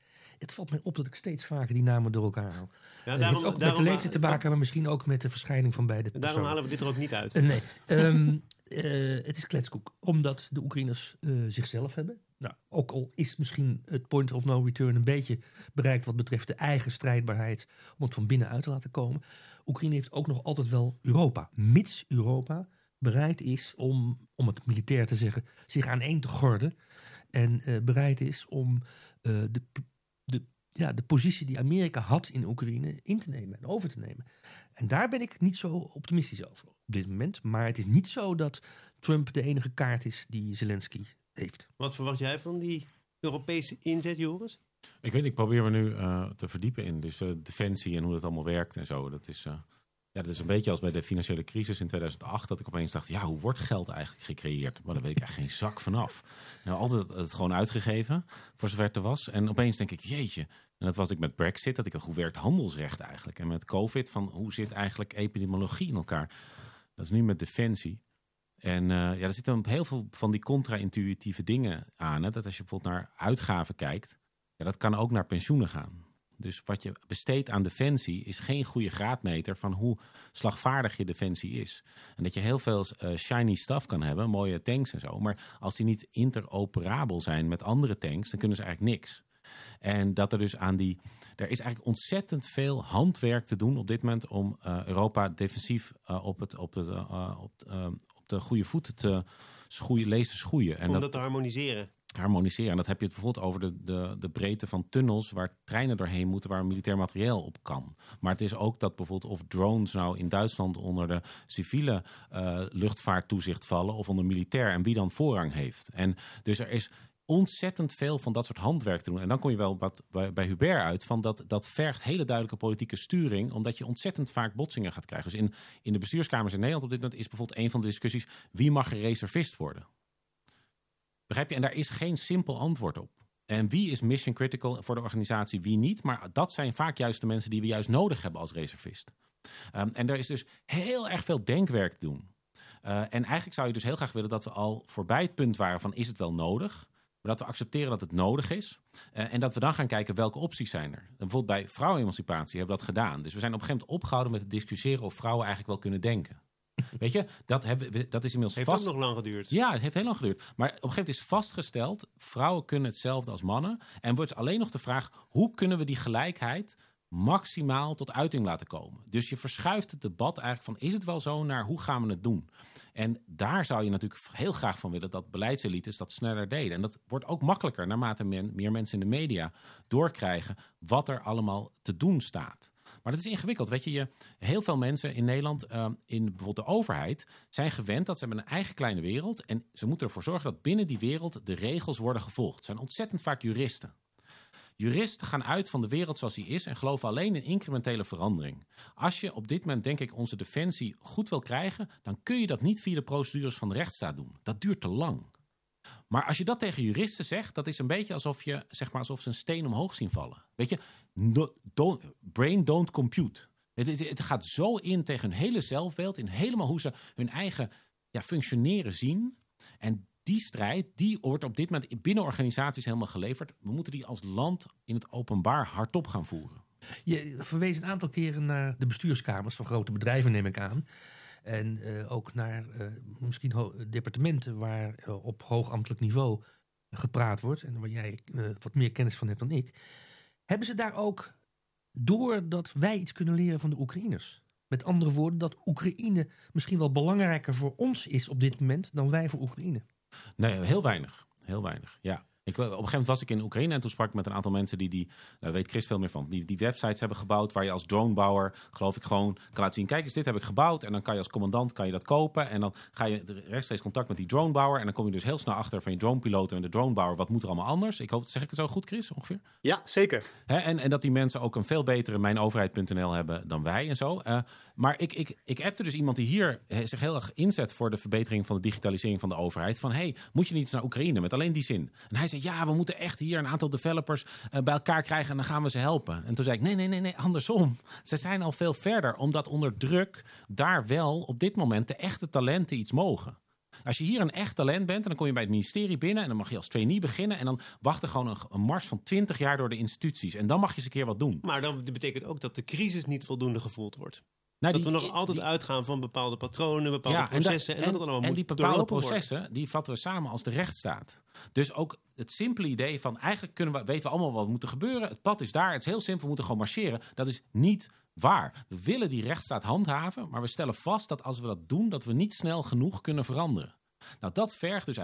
het valt mij op dat ik steeds vaker die namen door elkaar haal. Ja, Het daarom- heeft ook met de daarom- leeftijd te maken, maar misschien ook met de verschijning van beide Daarom personen. halen we dit er ook niet uit. Uh, nee, um, uh, het is kletskoek. Omdat de Oekraïners uh, zichzelf hebben. Nou, ook al is misschien het point of no return een beetje bereikt wat betreft de eigen strijdbaarheid om het van binnenuit te laten komen. Oekraïne heeft ook nog altijd wel Europa. Mits Europa bereid is om, om het militair te zeggen, zich aaneen te gorden. En uh, bereid is om uh, de, de, ja, de positie die Amerika had in Oekraïne in te nemen en over te nemen. En daar ben ik niet zo optimistisch over op dit moment. Maar het is niet zo dat Trump de enige kaart is die Zelensky heeft. Wat verwacht jij van die Europese inzet, Joris? Ik weet, ik probeer me nu uh, te verdiepen in. Dus uh, defensie en hoe dat allemaal werkt en zo. Dat is, uh, ja, dat is een beetje als bij de financiële crisis in tweeduizend acht. Dat ik opeens dacht, ja, hoe wordt geld eigenlijk gecreëerd? Maar daar weet ik echt geen zak vanaf. Nou, altijd het gewoon uitgegeven, voor zover het er was. En opeens denk ik, jeetje. En dat was ik met Brexit, dat ik dacht, hoe werkt handelsrecht eigenlijk? En met COVID, van hoe zit eigenlijk epidemiologie in elkaar? Dat is nu met defensie. En uh, ja, er zitten heel veel van die contra-intuïtieve dingen aan. Hè? Dat als je bijvoorbeeld naar uitgaven kijkt, ja, dat kan ook naar pensioenen gaan. Dus wat je besteedt aan defensie is geen goede graadmeter van hoe slagvaardig je defensie is. En dat je heel veel uh, shiny stuff kan hebben, mooie tanks en zo. Maar als die niet interoperabel zijn met andere tanks, dan kunnen ze eigenlijk niks. En dat er dus aan die... Er is eigenlijk ontzettend veel handwerk te doen op dit moment om uh, Europa defensief uh, op, het, op, het, uh, op, uh, op de goede voeten te schoeien, lezen schoeien. En om dat, dat te harmoniseren. harmoniseren. En dat heb je bijvoorbeeld over de, de, de breedte van tunnels waar treinen doorheen moeten, waar militair materieel op kan. Maar het is ook dat bijvoorbeeld of drones nou in Duitsland onder de civiele uh, luchtvaarttoezicht vallen of onder militair en wie dan voorrang heeft. En dus er is ontzettend veel van dat soort handwerk te doen. En dan kom je wel wat bij, bij Hubert uit, van dat, dat vergt hele duidelijke politieke sturing, omdat je ontzettend vaak botsingen gaat krijgen. Dus in, in de bestuurskamers in Nederland op dit moment is bijvoorbeeld een van de discussies, wie mag er reservist worden? Begrijp je? En daar is geen simpel antwoord op. En wie is mission critical voor de organisatie, wie niet? Maar dat zijn vaak juist de mensen die we juist nodig hebben als reservist. Um, en er is dus heel erg veel denkwerk te doen. Uh, en eigenlijk zou je dus heel graag willen dat we al voorbij het punt waren van is het wel nodig? Maar dat we accepteren dat het nodig is. Uh, en dat we dan gaan kijken welke opties zijn er. En bijvoorbeeld bij vrouwenemancipatie hebben we dat gedaan. Dus we zijn op een gegeven moment opgehouden met het discussiëren of vrouwen eigenlijk wel kunnen denken. Weet je, dat, hebben we, dat is inmiddels heeft vast... ook nog lang geduurd. Ja, het heeft heel lang geduurd. Maar op een gegeven moment is vastgesteld, vrouwen kunnen hetzelfde als mannen. En wordt alleen nog de vraag, hoe kunnen we die gelijkheid maximaal tot uiting laten komen? Dus je verschuift het debat eigenlijk van, is het wel zo, naar hoe gaan we het doen? En daar zou je natuurlijk heel graag van willen dat beleidselites dat sneller deden. En dat wordt ook makkelijker naarmate men, meer mensen in de media doorkrijgen wat er allemaal te doen staat. Maar dat is ingewikkeld. Weet je, je heel veel mensen in Nederland, uh, in bijvoorbeeld de overheid, zijn gewend dat ze hebben een eigen kleine wereld. En ze moeten ervoor zorgen dat binnen die wereld de regels worden gevolgd. Het zijn ontzettend vaak juristen. Juristen gaan uit van de wereld zoals die is en geloven alleen in incrementele verandering. Als je op dit moment, denk ik, onze defensie goed wil krijgen, dan kun je dat niet via de procedures van de rechtsstaat doen. Dat duurt te lang. Maar als je dat tegen juristen zegt, dat is een beetje alsof je, zeg maar, alsof ze een steen omhoog zien vallen. Weet je, no, don't, brain don't compute. Het, het, het gaat zo in tegen hun hele zelfbeeld, in helemaal hoe ze hun eigen ja, functioneren zien. En die strijd, die wordt op dit moment binnen organisaties helemaal geleverd. We moeten die als land in het openbaar hardop gaan voeren. Je verwees een aantal keren naar de bestuurskamers van grote bedrijven, neem ik aan. En uh, ook naar uh, misschien ho- departementen waar uh, op hoogambtelijk niveau gepraat wordt. En waar jij uh, wat meer kennis van hebt dan ik. Hebben ze daar ook door dat wij iets kunnen leren van de Oekraïners? Met andere woorden, dat Oekraïne misschien wel belangrijker voor ons is op dit moment dan wij voor Oekraïne? Nee, heel weinig. Heel weinig, ja. Ik, op een gegeven moment was ik in Oekraïne en toen sprak ik met een aantal mensen die, die daar weet Chris veel meer van, die, die websites hebben gebouwd waar je als dronebouwer, geloof ik, gewoon kan laten zien, kijk eens, dit heb ik gebouwd. En dan kan je als commandant kan je dat kopen en dan ga je rechtstreeks contact met die dronebouwer en dan kom je dus heel snel achter van je dronepiloten en de dronebouwer, wat moet er allemaal anders? Ik hoop, zeg ik het zo goed, Chris, ongeveer? Ja, zeker. Hè, en, en dat die mensen ook een veel betere mijnoverheid punt n l hebben dan wij en zo. Uh, maar ik, ik, ik appte dus iemand die hier zich heel erg inzet voor de verbetering van de digitalisering van de overheid. Van, hey, moet je niet eens naar Oekraïne? Met alleen die zin. En hij zei, ja, we moeten echt hier een aantal developers uh, bij elkaar krijgen en dan gaan we ze helpen. En toen zei ik, nee, nee, nee, nee, andersom. Ze zijn al veel verder, omdat onder druk daar wel op dit moment de echte talenten iets mogen. Als je hier een echt talent bent, en dan kom je bij het ministerie binnen en dan mag je als trainee beginnen en dan wacht er gewoon een, een mars van twintig jaar door de instituties. En dan mag je eens een keer wat doen. Maar dat betekent ook dat de crisis niet voldoende gevoeld wordt. Nou, dat die, we nog altijd die, uitgaan van bepaalde patronen, bepaalde ja, processen. En, En, en, dat het allemaal en moet die bepaalde doorlopen processen, worden. die vatten we samen als de rechtsstaat. Dus ook het simpele idee van eigenlijk kunnen we, weten we allemaal wat moet er gebeuren. Het pad is daar, het is heel simpel, we moeten gewoon marcheren. Dat is niet waar. We willen die rechtsstaat handhaven, maar we stellen vast dat als we dat doen, dat we niet snel genoeg kunnen veranderen. Nou, dat vergt dus